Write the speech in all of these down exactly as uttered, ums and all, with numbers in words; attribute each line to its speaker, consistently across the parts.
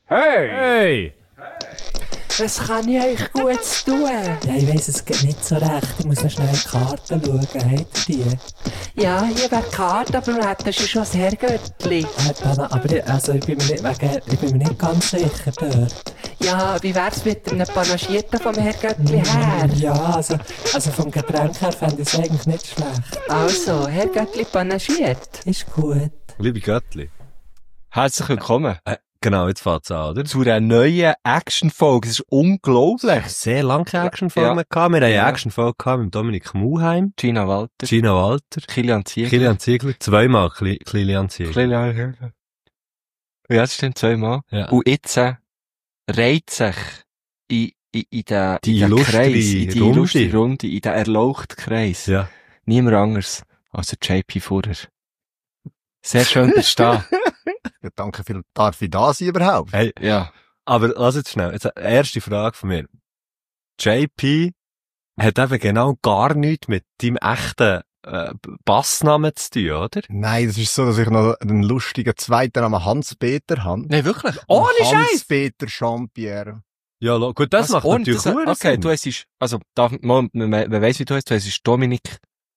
Speaker 1: Hey! Hey!
Speaker 2: Was kann ich euch Gutes tun?
Speaker 3: Ja, ich weiss, es geht nicht so recht. Ich muss noch schnell in die Karten schauen. Habt ihr die?
Speaker 2: Ja, hier wäre die Karte, aber wir hätten schon das Herrgöttli.
Speaker 3: Äh, aber ich, also ich, bin mir nicht, wegen, ich bin mir nicht ganz sicher dort.
Speaker 2: Ja, wie wär's mit einem Panagierten vom Herrgöttli her?
Speaker 3: Ja, also, also vom Getränk her fände ich es eigentlich nicht schlecht.
Speaker 2: Also, Herrgöttli panagiert.
Speaker 3: Ist gut.
Speaker 1: Liebe Göttli.
Speaker 4: Herzlich willkommen
Speaker 1: Äh, genau, jetzt fängt's an, oder?
Speaker 4: zu einer neuen Action-Folge. Es ist unglaublich.
Speaker 1: Sehr lange Actionfolgen
Speaker 4: Ja.
Speaker 1: gehabt. Wir haben eine
Speaker 4: Ja.
Speaker 1: Actionfolge gehabt mit Dominik Muheim,
Speaker 4: Gina Walter,
Speaker 1: Gina Walter,
Speaker 4: Kilian Ziegler.
Speaker 1: Kilian Ziegler, zweimal Kli- Kilian Ziegler.
Speaker 4: Kilian Ziegler. Ja, das stimmt, zweimal.
Speaker 1: Ja.
Speaker 4: Und jetzt äh, reiht sich in, in, in den,
Speaker 1: Die
Speaker 4: in den
Speaker 1: illustre
Speaker 4: Kreis, in die
Speaker 1: Runde.
Speaker 4: illustre Runde, in den erlauchten Kreis.
Speaker 1: Ja.
Speaker 4: Niemand anderes als der J P Fuhrer. Sehr schön, dass du da.
Speaker 5: Ja, danke viel. Darf ich da sein überhaupt?
Speaker 1: Hey,
Speaker 4: Ja.
Speaker 1: aber lass jetzt schnell. Jetzt eine erste Frage von mir. J P hat eben genau gar nichts mit deinem echten äh, Bassnamen zu tun, oder?
Speaker 5: Nein, das ist so, dass ich noch einen lustigen zweiten Namen Hans-Peter habe.
Speaker 4: Nein, wirklich? Ohne Scheiß!
Speaker 5: Hans-Peter Jean-Pierre.
Speaker 1: Ja, lo- gut, das
Speaker 4: Was?
Speaker 1: macht
Speaker 4: Und
Speaker 1: natürlich
Speaker 4: das,
Speaker 1: auch
Speaker 4: okay,
Speaker 1: Sinn.
Speaker 4: du heisst, also, darf, man, man, man weiss, wie du heisst, du heisst Dominik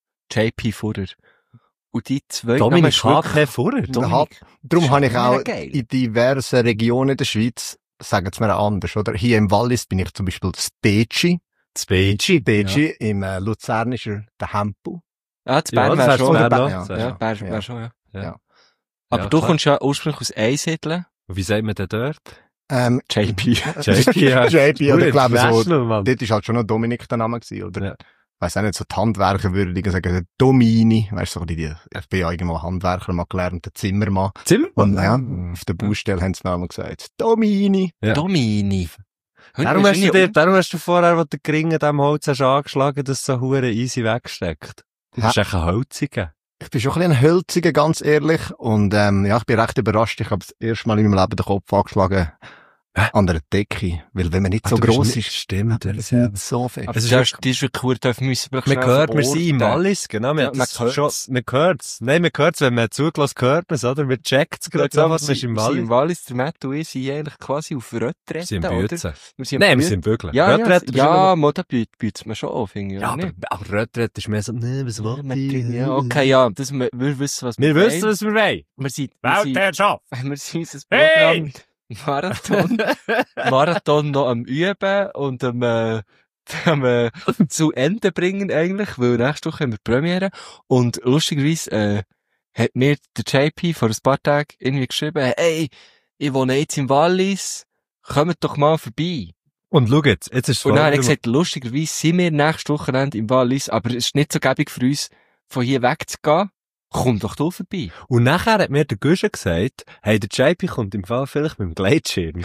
Speaker 4: J P Fuhrer. Und die zwei
Speaker 1: Dominik
Speaker 4: Namen ist wirklich-
Speaker 1: H K Fuhrer.
Speaker 4: Dominik.
Speaker 5: Darum
Speaker 4: Ist
Speaker 5: habe ich
Speaker 4: mega
Speaker 5: auch
Speaker 4: geil.
Speaker 5: in diversen Regionen der Schweiz, sagen es mir anders, oder? Hier im Wallis bin ich zum Beispiel Steci.
Speaker 1: Speci.
Speaker 5: Steci, im äh, Luzernischer, der Hempel.
Speaker 4: Ja, das
Speaker 1: Ja,
Speaker 4: Bern
Speaker 1: das
Speaker 4: wäre
Speaker 1: wär's
Speaker 4: schon.
Speaker 1: von
Speaker 4: Ja,
Speaker 1: Bern
Speaker 5: Ja,
Speaker 1: noch.
Speaker 5: ja.
Speaker 1: Ja.
Speaker 4: ja, Bern
Speaker 5: Ja.
Speaker 4: wäre schon, ja.
Speaker 1: Ja.
Speaker 4: Aber
Speaker 1: Ja,
Speaker 4: du
Speaker 1: klar.
Speaker 4: kommst ja ursprünglich aus Einsiedeln.
Speaker 1: Wie sagt man denn dort?
Speaker 5: Ähm,
Speaker 4: J P.
Speaker 1: J P, ja.
Speaker 5: J P, oder ich glaube so,
Speaker 1: International, Mann.
Speaker 5: dort ist halt schon noch Dominik der Name gewesen, oder?
Speaker 1: Ja.
Speaker 5: Weiss auch nicht, so die Handwerker würden sagen, Domini, weißt du, so die, die, ich bin ja irgendwo Handwerker mal gelernt, der Zimmermann.
Speaker 1: Zimmermann?
Speaker 5: Und ja, auf der Baustelle haben sie mir einmal gesagt, Domini.
Speaker 1: Ja.
Speaker 4: Domini.
Speaker 1: Darum hast, du dir, darum hast du vorher, wo du den Ring an diesem Holz hast angeschlagen, dass es so hure easy weggesteckt. Du bist echt ein Holziger.
Speaker 5: Ich bin schon ein bisschen ein Hölziger, ganz ehrlich. Und ähm, ja, ich bin recht überrascht. Ich habe das erste Mal in meinem Leben den Kopf angeschlagen an der Decke. Weil wenn man nicht so
Speaker 1: Ah, du bist
Speaker 5: gross
Speaker 1: nicht-
Speaker 5: ist,
Speaker 1: Stimmt.
Speaker 5: das ist nicht so viel.
Speaker 4: Aber
Speaker 1: Es
Speaker 4: es
Speaker 1: ist
Speaker 4: ist, die ist wirklich cool, dürfen müssen wir
Speaker 1: Man hört, wir sind im Wallis, genau. Man,
Speaker 4: Ja,
Speaker 1: hat
Speaker 4: man
Speaker 1: das
Speaker 4: hört's.
Speaker 1: schon, man hört's. Nein, man hört's, wenn man zugelassen hört man es, oder? Man checkt's gerade so, was ist im
Speaker 4: Wir sind
Speaker 1: Wallis.
Speaker 4: im Wallis, der Matt und ich sind eigentlich quasi auf Retrette,
Speaker 1: Wir sind
Speaker 4: oder?
Speaker 1: im Bützen.
Speaker 4: Wir sind
Speaker 1: Nein,
Speaker 4: am
Speaker 1: wir
Speaker 4: Bü-
Speaker 1: sind wirklich.
Speaker 4: Ja, ja,
Speaker 1: Rötret,
Speaker 4: ja, ja, da bietet man schon auf, finde ich.
Speaker 1: ja,
Speaker 4: oder
Speaker 1: aber,
Speaker 4: nicht?
Speaker 1: aber Rötret ist mehr so, nee, was will
Speaker 4: Ja,
Speaker 1: ich?
Speaker 4: ja, okay, ja, das, wir, wir wissen, was
Speaker 1: Wir
Speaker 4: wollen.
Speaker 1: wissen, was wir wollen.
Speaker 4: Wir sind, wir sind,
Speaker 1: Weltherrschaft.
Speaker 4: wir sind unser
Speaker 1: Hey!
Speaker 4: Programm Marathon, Marathon noch am Üben und am, äh, am äh, zu Ende bringen eigentlich, weil nächste Woche haben wir Premiere. Und lustigerweise äh, hat mir der J P vor ein paar Tagen irgendwie geschrieben, hey, ich wohne jetzt im Wallis, kommt doch mal vorbei.
Speaker 1: Und schau jetzt, jetzt ist es
Speaker 4: Und dann hat er
Speaker 1: folgendes-
Speaker 4: gesagt, lustigerweise sind wir nächstes Wochenende im Wallis, aber es ist nicht so gäbig für uns, von hier wegzugehen. Komm doch du vorbei.
Speaker 1: Und nachher hat mir der Guschen gesagt, hey, der J P kommt im Fall vielleicht mit dem Gleitschirm.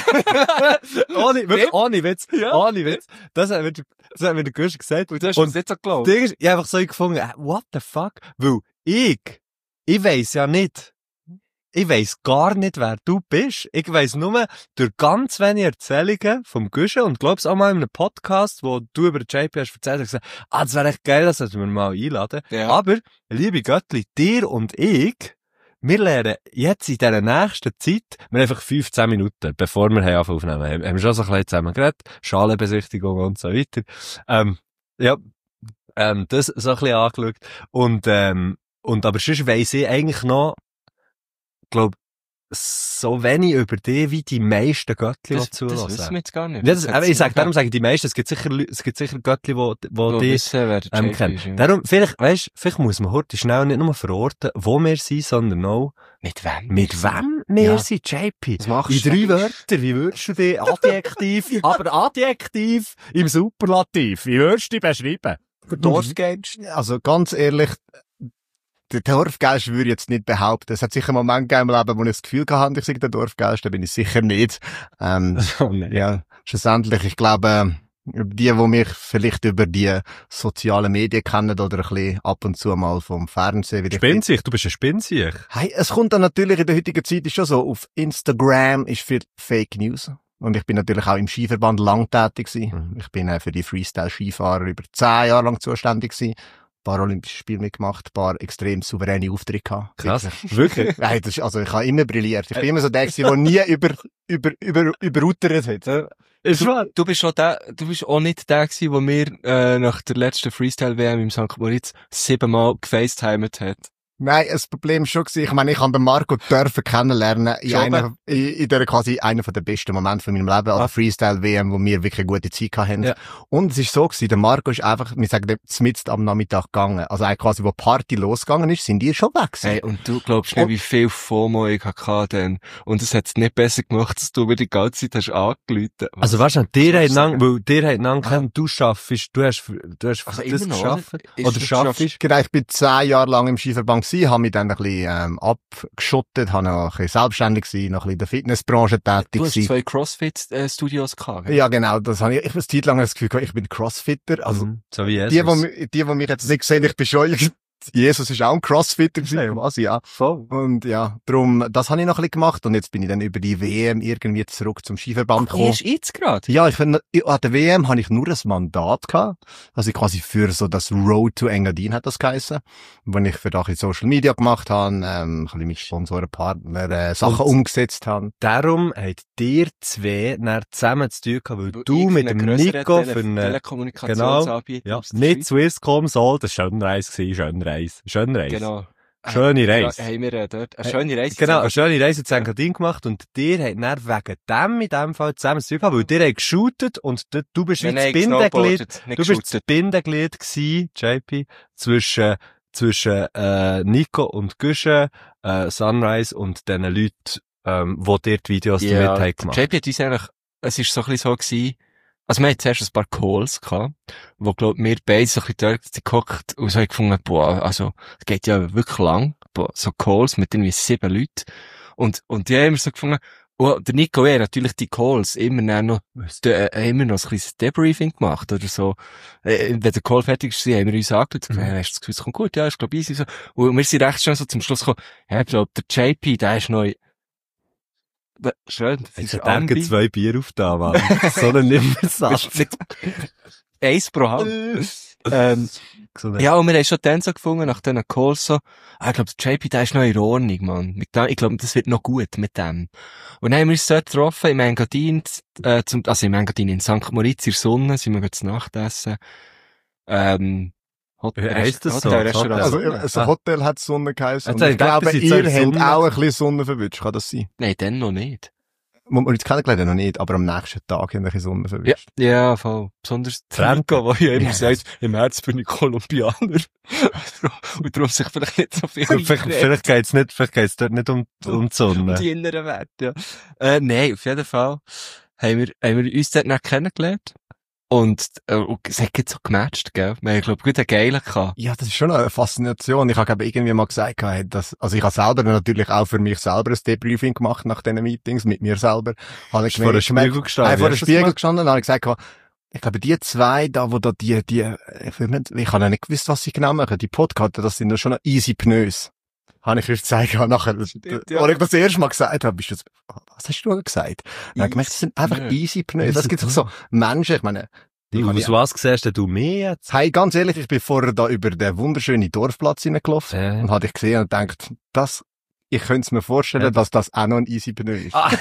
Speaker 1: ohne, wirklich, ohne Witz,
Speaker 4: Ja.
Speaker 1: ohne Witz. Das hat mir, der- das hat mir der Guschen gesagt.
Speaker 4: Und du hast
Speaker 1: Und
Speaker 4: es nicht so
Speaker 1: das
Speaker 4: geglaubt.
Speaker 1: Ding ist, ich hab einfach so gefunden, äh, what the fuck? Weil ich, ich weiss ja nicht, ich weiss gar nicht, wer du bist. Ich weiss nur durch ganz wenige Erzählungen vom Guschen und glaub's auch mal in einem Podcast, wo du über den J P hast erzählt, hast gesagt, ah, das wäre echt geil, das sollten wir mal einladen.
Speaker 4: Ja.
Speaker 1: Aber, liebe Göttli, dir und ich, wir lernen jetzt in dieser nächsten Zeit, wir haben einfach fünfzehn Minuten, bevor wir haben angefangen aufnehmen, haben haben wir schon so ein bisschen zusammen geredet, Schalenbesichtigung und so weiter. Ähm, ja, ähm, das so ein bisschen angeschaut. Und, ähm, und aber sonst weiss ich eigentlich noch, glaub, so wenig über dich, wie die meisten Göttli,
Speaker 4: Das,
Speaker 1: die
Speaker 4: das
Speaker 1: zulassen.
Speaker 4: wissen wir jetzt gar nicht.
Speaker 1: Ja, das,
Speaker 4: hat
Speaker 1: aber
Speaker 4: sie
Speaker 1: ich sag,
Speaker 4: noch
Speaker 1: darum
Speaker 4: nicht.
Speaker 1: sage ich die meisten, es gibt sicher, Lü- es gibt sicher Göttli, wo, wo
Speaker 4: Wo
Speaker 1: die,
Speaker 4: wissen, wer der
Speaker 1: ähm,
Speaker 4: J P
Speaker 1: kennen.
Speaker 4: ist. Ja.
Speaker 1: Darum, vielleicht, weißt, vielleicht muss man heute schnell nicht nur verorten, wo wir sind, sondern auch,
Speaker 4: Mit wem?
Speaker 1: mit wem wir
Speaker 4: Ja.
Speaker 1: sind, J P.
Speaker 4: Was machst
Speaker 1: In
Speaker 4: du?
Speaker 1: drei Wörter, wie würdest du dich Adjektiv, aber Adjektiv im Superlativ, wie würdest du dich beschreiben?
Speaker 5: Dorfgeist, also ganz ehrlich, der Dorfgeist würde ich jetzt nicht behaupten. Es hat sicher Momente gegeben im Leben, wo ich das Gefühl hatte, ich sei der Dorfgeist, da bin ich sicher nicht. Ähm,
Speaker 1: Oh, nein.
Speaker 5: ja, schlussendlich, ich glaube, die, die mich vielleicht über die sozialen Medien kennen oder ein bisschen ab und zu mal vom Fernsehen. wie ich-
Speaker 1: Spinnsicht, du bist ein Spinnsicht.
Speaker 5: Hey, es kommt dann natürlich in der heutigen Zeit ist schon so, auf Instagram ist viel Fake News. Und ich bin natürlich auch im Skiverband lang tätig gewesen.
Speaker 1: Mhm.
Speaker 5: Ich bin äh, für die Freestyle-Skifahrer über zehn Jahre lang zuständig gewesen. Paralympischen Spielen mitgemacht, ein paar extrem souveräne Auftritte gehabt.
Speaker 1: Krass. Wirklich?
Speaker 5: Nein, das ist, also ich habe immer brilliert. Ich bin immer so der gewesen, der nie über, über, über, überutert hat. Ja.
Speaker 1: Ist wahr?
Speaker 4: Du bist auch der, du bist auch nicht der gewesen, der mir, äh, nach der letzten Freestyle-W M im Sankt Moritz siebenmal gefacetimet hat.
Speaker 5: Nein, das Problem ist schon gewesen, ich meine, ich habe den Marco dürfen kennenlernen in
Speaker 4: Schon
Speaker 5: einer, in, in der quasi einer von der besten Momente von meinem Leben, an der Freestyle-W M, wo wir wirklich eine gute Zeit hatten.
Speaker 1: Ja.
Speaker 5: Und es ist so gewesen, der Marco ist einfach, wir sagen, mitten am Nachmittag gegangen. Also eigentlich quasi, wo die Party losgegangen ist, sind die schon weg gewesen.
Speaker 4: Hey, und du glaubst nicht, wie viel FOMO ich hatte dann. Und es hat es nicht besser gemacht, dass du mir die ganze Zeit hast angerufen.
Speaker 1: Also weißt du, dir
Speaker 4: soll ich
Speaker 1: hat lang,
Speaker 4: sagen?
Speaker 1: weil dir hat lang kennen, du schaffst, du hast, du hast
Speaker 4: Also
Speaker 1: das
Speaker 4: immer noch,
Speaker 1: geschafft.
Speaker 4: oder? Ist
Speaker 1: Oder
Speaker 4: das
Speaker 1: schaffst.
Speaker 5: Genau, ich bin zehn Jahre lang im Skiverband gewesen, habe mich dann ein bisschen, ähm, abgeschottet, habe noch ein bisschen selbstständig gewesen, noch ein bisschen in der Fitnessbranche tätig
Speaker 4: Du hast
Speaker 5: gewesen.
Speaker 4: zwei CrossFit-Studios gehabt, gell?
Speaker 5: Ja, genau, das habe ich, ich habe eine Zeit lang das Gefühl gehabt, ich bin Crossfitter, also,
Speaker 1: Mhm. So wie Jesus.
Speaker 5: die, die, mi- die, die mich jetzt nicht sehen, ich bin schon, Jesus ist auch ein Crossfitter gewesen, quasi, ja.
Speaker 1: Voll.
Speaker 5: Und ja, darum, das habe ich noch ein bisschen gemacht und jetzt bin ich dann über die W M irgendwie zurück zum Skiverband gekommen.
Speaker 4: Erst jetzt gerade?
Speaker 5: Ja, ich finde, an der W M habe ich nur ein Mandat gehabt. Also quasi für so das Road to Engadin hat das geheissen. Wo ich für da ein bisschen Social Media gemacht habe, ähm, ein bisschen mit Sponsoren, Partner, äh, Sachen
Speaker 1: Und-
Speaker 5: umgesetzt habe.
Speaker 1: Darum habt ihr zwei dann zusammen zu tun gehabt, weil
Speaker 4: Weil
Speaker 1: du
Speaker 4: ich
Speaker 1: mit
Speaker 4: einen
Speaker 1: dem
Speaker 4: grösseren
Speaker 1: Nico
Speaker 4: Tele-
Speaker 1: für eine,
Speaker 4: Telekommunikationsanbieter
Speaker 1: ja,
Speaker 4: aus der
Speaker 1: nicht
Speaker 4: Schweiz.
Speaker 1: Swisscom soll, das war schöne Reise gewesen, schöne Reise, schöne Reise.
Speaker 4: Genau.
Speaker 1: Schöne
Speaker 4: Ja,
Speaker 1: Reise.
Speaker 4: haben wir äh, dort eine schöne Reise.
Speaker 1: Genau, eine schöne Reise zu Engadin gemacht und dir hat dann wegen dem in dem Fall zusammen zu tun gehabt, weil dir habt geshootet und du, du bist wie
Speaker 4: Nein,
Speaker 1: das
Speaker 4: nein,
Speaker 1: Bindeglied,
Speaker 4: gesnowboardet, nicht
Speaker 1: du bist das
Speaker 4: geschootet.
Speaker 1: Bindeglied gsi, J P, zwischen, zwischen, äh, Nico und Güsche, äh, Sunrise und den Leuten, ähm, wo dir die Videos damit
Speaker 4: Ja,
Speaker 1: haben gemacht.
Speaker 4: J P hat uns eigentlich, es ist so ein bisschen so gewesen, also wir hatten zuerst ein paar Calls gehabt, wo, glaub, wir beide so ein bisschen dort gehockt und so haben gefunden, boah, also, es geht ja wirklich lang, boah, so Calls mit irgendwie sieben Leuten. Und, und die haben wir so gefunden, oh, der Nico, er natürlich die Calls immer dann noch, äh, immer noch ein kleines Debriefing gemacht, oder so. Äh, wenn der Call fertig ist, haben wir uns angeschaut, und gesagt, hast du das Gefühl, es kommt gut? Ja, ist glaub easy, so. Und wir sind recht schnell so zum Schluss gekommen, ja, ich glaub, der J P, der ist neu, schön, das
Speaker 1: Jetzt
Speaker 4: ist
Speaker 1: hat er
Speaker 4: Ambi.
Speaker 1: gerade zwei Bier auf da, Mann. So eine Nimmersache.
Speaker 4: Bist nicht eins pro Hand. ähm, ja, und wir haben schon dann so gefunden, nach diesen Calls so, ah, ich glaube, der J P, der ist noch in Ordnung, Mann. Mit dem- Ich glaube, das wird noch gut mit dem. Und dann haben wir uns dort getroffen, im Engadin, äh, zum, also im Engadin in Sankt Moritz, in der Sonne, sind wir zu Nacht essen. Ähm, Hotel,
Speaker 1: Wie heisst das so?
Speaker 4: Hotel, Restaurant.
Speaker 5: Also,
Speaker 1: Sonne.
Speaker 5: also
Speaker 1: Ah.
Speaker 5: Hotel hat Sonne geheißen.
Speaker 1: Jetzt
Speaker 5: Und
Speaker 1: habe
Speaker 5: ich
Speaker 1: ich gedacht,
Speaker 5: glaube,
Speaker 1: das ist
Speaker 5: ihr
Speaker 1: so
Speaker 5: habt
Speaker 1: Sonne.
Speaker 5: auch ein bisschen Sonne verwünscht, kann das sein?
Speaker 4: Nein, dann noch nicht.
Speaker 5: Wir haben uns kennengelernt noch nicht, aber am nächsten Tag haben wir ein bisschen Sonne
Speaker 4: Ja,
Speaker 5: verwünscht.
Speaker 4: ja, voll. Besonders
Speaker 1: Franco.
Speaker 4: der ja immer
Speaker 5: Ja.
Speaker 4: sagt, im Herz bin ich Kolumbianer. Und darum sich vielleicht nicht so viel
Speaker 1: Vielleicht,
Speaker 4: eingeredet.
Speaker 1: vielleicht geht's nicht, vielleicht geht's dort nicht um, um die
Speaker 4: Um
Speaker 1: Sonne.
Speaker 4: die inneren Werte, ja. Äh, nein, auf jeden Fall haben wir, haben wir uns dort nicht kennengelernt. Und, äh, und es hat jetzt so gematcht, gell? Wir haben, glaub ich, gut einen geilen gehabt.
Speaker 5: Ja, das ist schon eine Faszination. Ich habe glaube irgendwie mal gesagt, gehabt, dass, also ich habe selber natürlich auch für mich selber ein Debriefing gemacht nach diesen Meetings, mit mir selber. Habe ich
Speaker 1: Vor dem
Speaker 5: gemerkt-
Speaker 1: Spiegel gestanden.
Speaker 5: Nein, vor
Speaker 1: Wie
Speaker 5: dem
Speaker 1: hast du das
Speaker 5: Spiegel
Speaker 1: gemacht?
Speaker 5: gestanden, dann habe ich gesagt, gehabt, ich glaube, die zwei da, wo da die, die, ich, will nicht, ich habe ja nicht gewusst, was sie genau machen. Die Podcaster, das sind ja schon noch easy Pneus. Habe ich euch gezeigt, nachher,
Speaker 4: Stimmt, ja.
Speaker 5: als ich das erste Mal gesagt habe, bist du, so, was hast du gesagt? Dann habe ich gemerkt, das sind einfach
Speaker 4: Pneus.
Speaker 5: easy Pneus. Das gibt doch so Menschen, ich meine, die kann ich
Speaker 1: Aus was siehst denn du mehr jetzt?
Speaker 5: Hey, ganz ehrlich, ich bin vorher da über den wunderschönen Dorfplatz hineingelaufen
Speaker 1: Äh.
Speaker 5: und hatte ich gesehen und gedacht, das, ich könnte es mir vorstellen,
Speaker 1: Ja.
Speaker 5: dass das auch noch ein easy Pneu ist.
Speaker 1: Ah.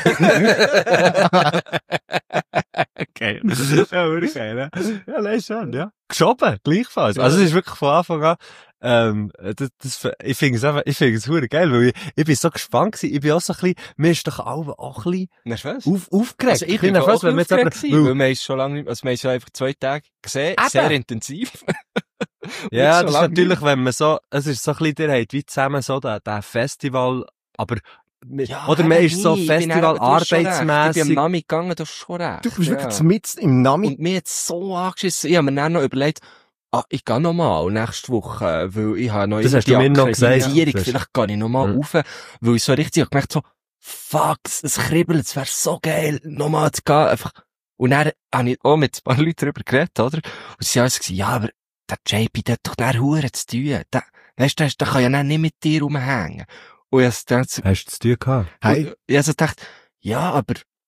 Speaker 1: Geil. Ja, wirklich geil, ne? Ja, nein, schon, ja. Geschoben, gleichfalls. Also, es ist wirklich von Anfang an, ähm, das, das, ich finde es einfach, ich finde es hure geil, weil ich, ich bin so gespannt gewesen, ich bin auch so ein bisschen, mir ist doch auch, auch ein bisschen
Speaker 4: Nervös?
Speaker 5: Auf, aufgeregt.
Speaker 4: Also ich bin
Speaker 5: nervös,
Speaker 4: auch wenn wir jetzt
Speaker 5: aufgeregt
Speaker 4: aber,
Speaker 5: gewesen,
Speaker 4: weil wir haben es schon lange nicht, also wir haben es ja einfach zwei Tage gesehen,
Speaker 5: Eben.
Speaker 4: sehr intentiv.
Speaker 1: Ja,
Speaker 4: Nicht so
Speaker 1: das ist
Speaker 4: lange
Speaker 1: natürlich, wenn man so, es ist so ein bisschen, ihr habt wie zusammen so den, den Festival, aber, oder man ist so Festival
Speaker 4: Ich bin am
Speaker 1: arbeitsmässig.
Speaker 4: Nami gegangen, du hast schon recht.
Speaker 5: Du bist
Speaker 4: ja.
Speaker 5: wirklich mitten im Nami.
Speaker 4: Und mir hat so angeschissen, ich habe mir dann noch überlegt, ah, ich gehe noch mal nächste Woche, weil ich habe noch
Speaker 1: Das hast du mir noch gesagt.
Speaker 4: Akkreditierung,
Speaker 1: Das-
Speaker 4: vielleicht gehe ich noch mal
Speaker 1: Mhm.
Speaker 4: rauf, weil ich so richtig hab gemerkt so, fuck, es kribbelt, es wäre so geil, noch mal zu gehen, einfach. Und dann habe ich auch mit ein paar Leuten darüber geredet, oder? Und sie haben gesagt, ja, aber der J P, der hat doch der Hure zu tun. Der, weißt du, der, der kann ja dann nicht mit dir rumhängen. Und ich habe dann so,
Speaker 1: Hast du zu tun gehabt?
Speaker 5: Hey.
Speaker 4: und ich habe so gedacht, ja, aber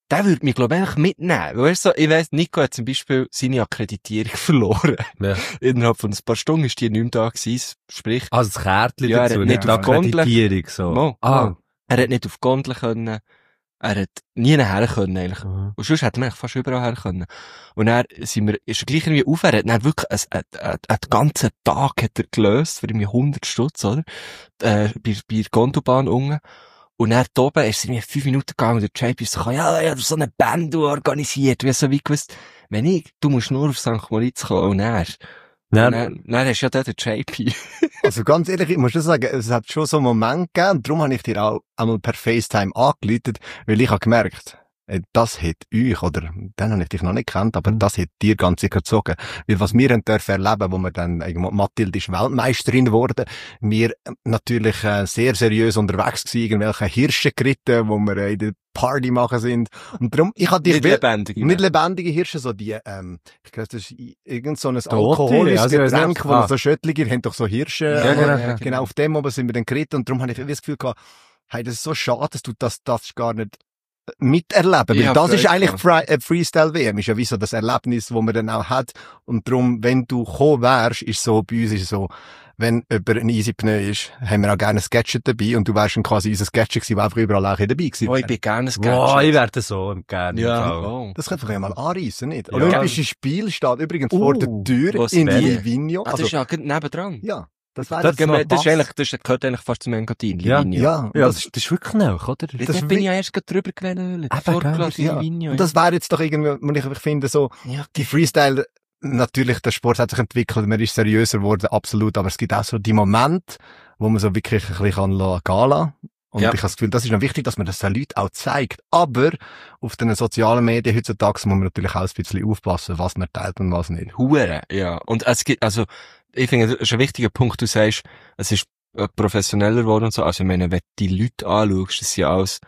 Speaker 4: der würde mich, glaube ich, einfach mitnehmen. Weißt du, ich weiss, Nico hat zum Beispiel seine Akkreditierung verloren.
Speaker 1: Ja.
Speaker 4: Innerhalb von ein paar Stunden ist die nicht mehr da gewesen, sprich,
Speaker 1: Also das Kärtchen
Speaker 4: Ja, er
Speaker 1: dazu,
Speaker 4: hat
Speaker 1: nicht
Speaker 4: nicht
Speaker 1: die
Speaker 4: auf Gondel-
Speaker 1: Akkreditierung, so.
Speaker 4: Mo,
Speaker 1: Ah.
Speaker 4: Mo. Er hat nicht auf Gondel können, er hat nie nachher können, eigentlich.
Speaker 1: Mhm.
Speaker 4: Und sonst hätte man eigentlich fast überall her können. Und dann sind wir, ist er gleich irgendwie auf, er hat dann wirklich einen, einen, einen, einen ganzen Tag hat er gelöst, für irgendwie hundert Stutz, oder? Äh, bei, bei der Gondelbahn unten. Und dann da oben ist es irgendwie fünf Minuten gegangen und der J P ist so, ja, ja, so eine Band organisiert. Wie so wie gewusst, wenn ich, du musst nur auf Sankt Moritz kommen und dann,
Speaker 1: Nein,
Speaker 4: und dann, dann hast du ja dort den J P.
Speaker 5: Also ganz ehrlich, ich muss schon sagen, es hat schon so einen Moment gegeben, und darum habe ich dir auch einmal per FaceTime angeläutet, weil ich habe gemerkt, äh, das hat euch, oder, den habe ich dich noch nicht gekannt, aber das hat dir ganz sicher gezogen. Weil was wir dann dürfen erleben, wo wir dann, äh, Mathilde ist Weltmeisterin geworden, wir äh, natürlich äh, sehr seriös unterwegs gewesen, irgendwelche Hirsche geritten, wo wir äh, in der Party machen sind. Und darum, ich hatte dich
Speaker 4: Nicht
Speaker 5: will-
Speaker 4: lebendig.
Speaker 5: Nicht lebendige Hirsche, so die, ähm, ich glaube, das ist i- irgend so ein
Speaker 1: Tote,
Speaker 5: alkoholisches
Speaker 1: also ich weiss
Speaker 5: Getränk,
Speaker 1: nicht.
Speaker 5: wo
Speaker 1: Ah.
Speaker 5: so Schöttlige, ihr habt doch so Hirsche.
Speaker 1: Ja,
Speaker 5: äh,
Speaker 1: genau,
Speaker 4: ja,
Speaker 5: Genau, auf dem oben sind wir dann geritten und darum habe ich irgendwie das Gefühl gehabt, hey, das ist so schade, dass du das, das gar nicht miterleben.
Speaker 4: Ich
Speaker 5: Weil
Speaker 4: hab
Speaker 5: das ist
Speaker 4: Freude
Speaker 5: eigentlich
Speaker 4: gehabt.
Speaker 5: Fre äh, Freestyle-W M, ist ja wie so das Erlebnis, wo man dann auch hat. Und darum, wenn du gekommen wärst, ist so, bei uns ist so, wenn jemand ein easy Pneu ist, haben wir auch gerne ein Gadget dabei und du wärst dann quasi unser Gadget gewesen, der einfach überall auch dabei gewesen
Speaker 4: Oh, ich
Speaker 5: wäre.
Speaker 4: bin gerne ein
Speaker 1: Wow, ich
Speaker 4: Gadget.
Speaker 1: werde so gerne.
Speaker 4: Ja,
Speaker 1: Fall.
Speaker 4: oh.
Speaker 5: Das könnte man ja mal anreissen, nicht?
Speaker 1: Ja.
Speaker 5: Olympisches Spiel steht übrigens
Speaker 1: Uh,
Speaker 5: vor der Tür
Speaker 4: was
Speaker 5: in
Speaker 4: wäre?
Speaker 5: Livigno.
Speaker 4: Ah, das ist ja gerade nebendran.
Speaker 5: ja, das wäre
Speaker 1: Das-
Speaker 5: jetzt noch
Speaker 4: Das, das ist
Speaker 5: was.
Speaker 4: eigentlich, das gehört eigentlich fast zum Engadin,
Speaker 1: Ja.
Speaker 4: Livigno.
Speaker 5: Ja,
Speaker 1: Ja,
Speaker 5: das,
Speaker 1: das, das ist wirklich nah, oder?
Speaker 4: Das
Speaker 5: das
Speaker 4: da bin
Speaker 5: wi-
Speaker 4: ich ja erst gerade drüber gewesen.
Speaker 1: Eben,
Speaker 4: Vorgelassen,
Speaker 5: ja.
Speaker 4: Livigno.
Speaker 5: Und das wäre jetzt doch irgendwie, und ich, ich finde so,
Speaker 4: ja.
Speaker 5: die Freestyle, natürlich, der Sport hat sich entwickelt, man ist seriöser geworden, absolut, aber es gibt auch so die Momente, wo man so wirklich ein bisschen kann la- gehen lassen. Und
Speaker 4: Ja.
Speaker 5: ich habe das Gefühl, das ist noch wichtig, dass man das den Leuten auch zeigt. Aber auf den sozialen Medien heutzutage muss man natürlich auch ein bisschen aufpassen, was man teilt und was nicht.
Speaker 4: Hure, ja. Und es gibt, also, ich finde, das ist ein wichtiger Punkt, du sagst, es ist äh, professioneller geworden und so. Also, ich meine, wenn du die Leute anschaust, das sind ja alles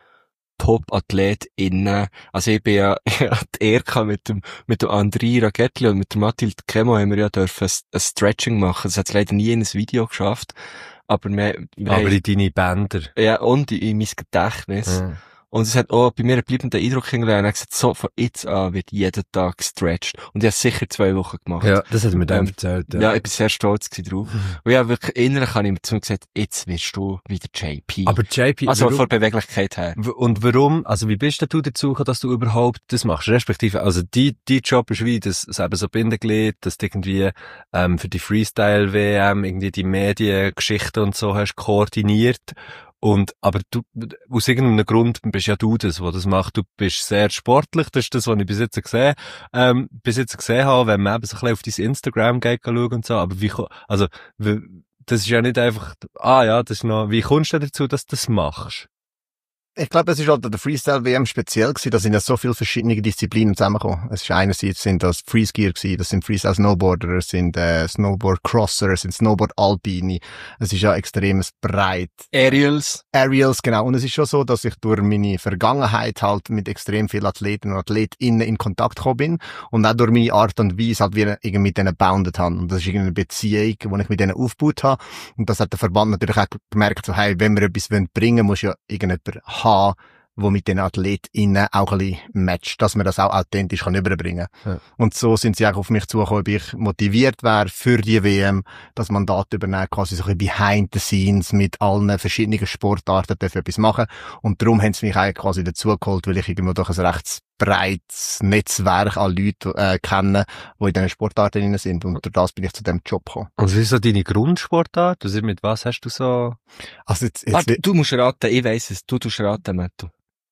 Speaker 4: Top-AthletInnen. Also, ich bin ja, ich hatte die Ehre gehabt mit dem, mit dem André Ragettli und mit der Mathilde Kemo haben wir ja dürfen ein, ein Stretching machen. Das hat es leider nie in ein Video geschafft. Aber wir, wir
Speaker 1: Aber
Speaker 4: haben,
Speaker 1: in deine Bänder.
Speaker 4: ja, und in, in mein Gedächtnis.
Speaker 1: Ja.
Speaker 4: Und es hat auch bei mir einen bleibenden Eindruck hinterlassen. Er hat gesagt, so von jetzt an wird jeden Tag gestretched. Und ich habe es sicher zwei Wochen gemacht.
Speaker 1: Ja, das hat er mir dann
Speaker 4: Ähm,
Speaker 1: erzählt.
Speaker 4: Ja, ich bin sehr stolz gewesen drauf. Und ja, wirklich innerlich habe ich mir zu mir gesagt, jetzt wirst du wieder J P.
Speaker 1: Aber J P,
Speaker 4: also
Speaker 1: warum,
Speaker 4: von der Beweglichkeit her.
Speaker 1: w- und warum, also wie bist denn du dazu gekommen, dass du überhaupt das machst? Respektive, also die, die Job ist wie, das, das eben so Bindeglied, dass du irgendwie, ähm, für die Freestyle-W M irgendwie die Mediengeschichten und so hast koordiniert. Und, aber du, aus irgendeinem Grund bist ja du das, was das macht. Du bist sehr sportlich. Das ist das, was ich bis jetzt gesehen, ähm, bis jetzt gesehen habe, wenn man eben so ein bisschen auf dein Instagram geht, schauen und so. Aber wie, ko- also, wie, das ist ja nicht einfach, ah ja, das ist noch, wie kommst du dazu, dass du das machst?
Speaker 5: Ich glaube, es ist halt an der Freestyle-W M speziell gewesen, da sind ja so viele verschiedene Disziplinen zusammengekommen. Es ist einerseits sind das Freeskier gewesen, das sind Freestyle-Snowboarder, es sind äh, Snowboard-Crosser, es sind Snowboard-Alpini. Es ist ja extremes breit.
Speaker 4: Aerials.
Speaker 5: Aerials, genau. Und es ist schon so, dass ich durch meine Vergangenheit halt mit extrem vielen Athleten und AthletInnen in Kontakt gekommen bin und auch durch meine Art und Weise halt wieder irgendwie mit denen bounded habe. Und das ist irgendeine Beziehung, die ich mit denen aufgebaut habe. Und das hat der Verband natürlich auch gemerkt, so, hey, wenn wir etwas bringen wollen, muss ja irgendjemand haben, wo mit den AthletInnen auch ein bisschen matcht, dass man das auch authentisch kann überbringen kann.
Speaker 1: Ja.
Speaker 5: Und so sind sie auch auf mich zugekommen, ob ich motiviert wäre für die W M, das Mandat übernehmen, quasi so ein bisschen behind the scenes mit allen verschiedenen Sportarten dürfen etwas machen. Und darum haben sie mich eigentlich quasi dazugeholt, weil ich irgendwo doch ein recht breites Netzwerk an Leuten äh, kenne, die in diesen Sportarten drin sind. Und durch das bin ich zu dem Job gekommen.
Speaker 1: Und was ist so deine Grundsportart? Also mit was hast du so?
Speaker 5: Also jetzt, jetzt,
Speaker 4: Warte, du musst raten, ich weiss es. Du tust raten, Mattu.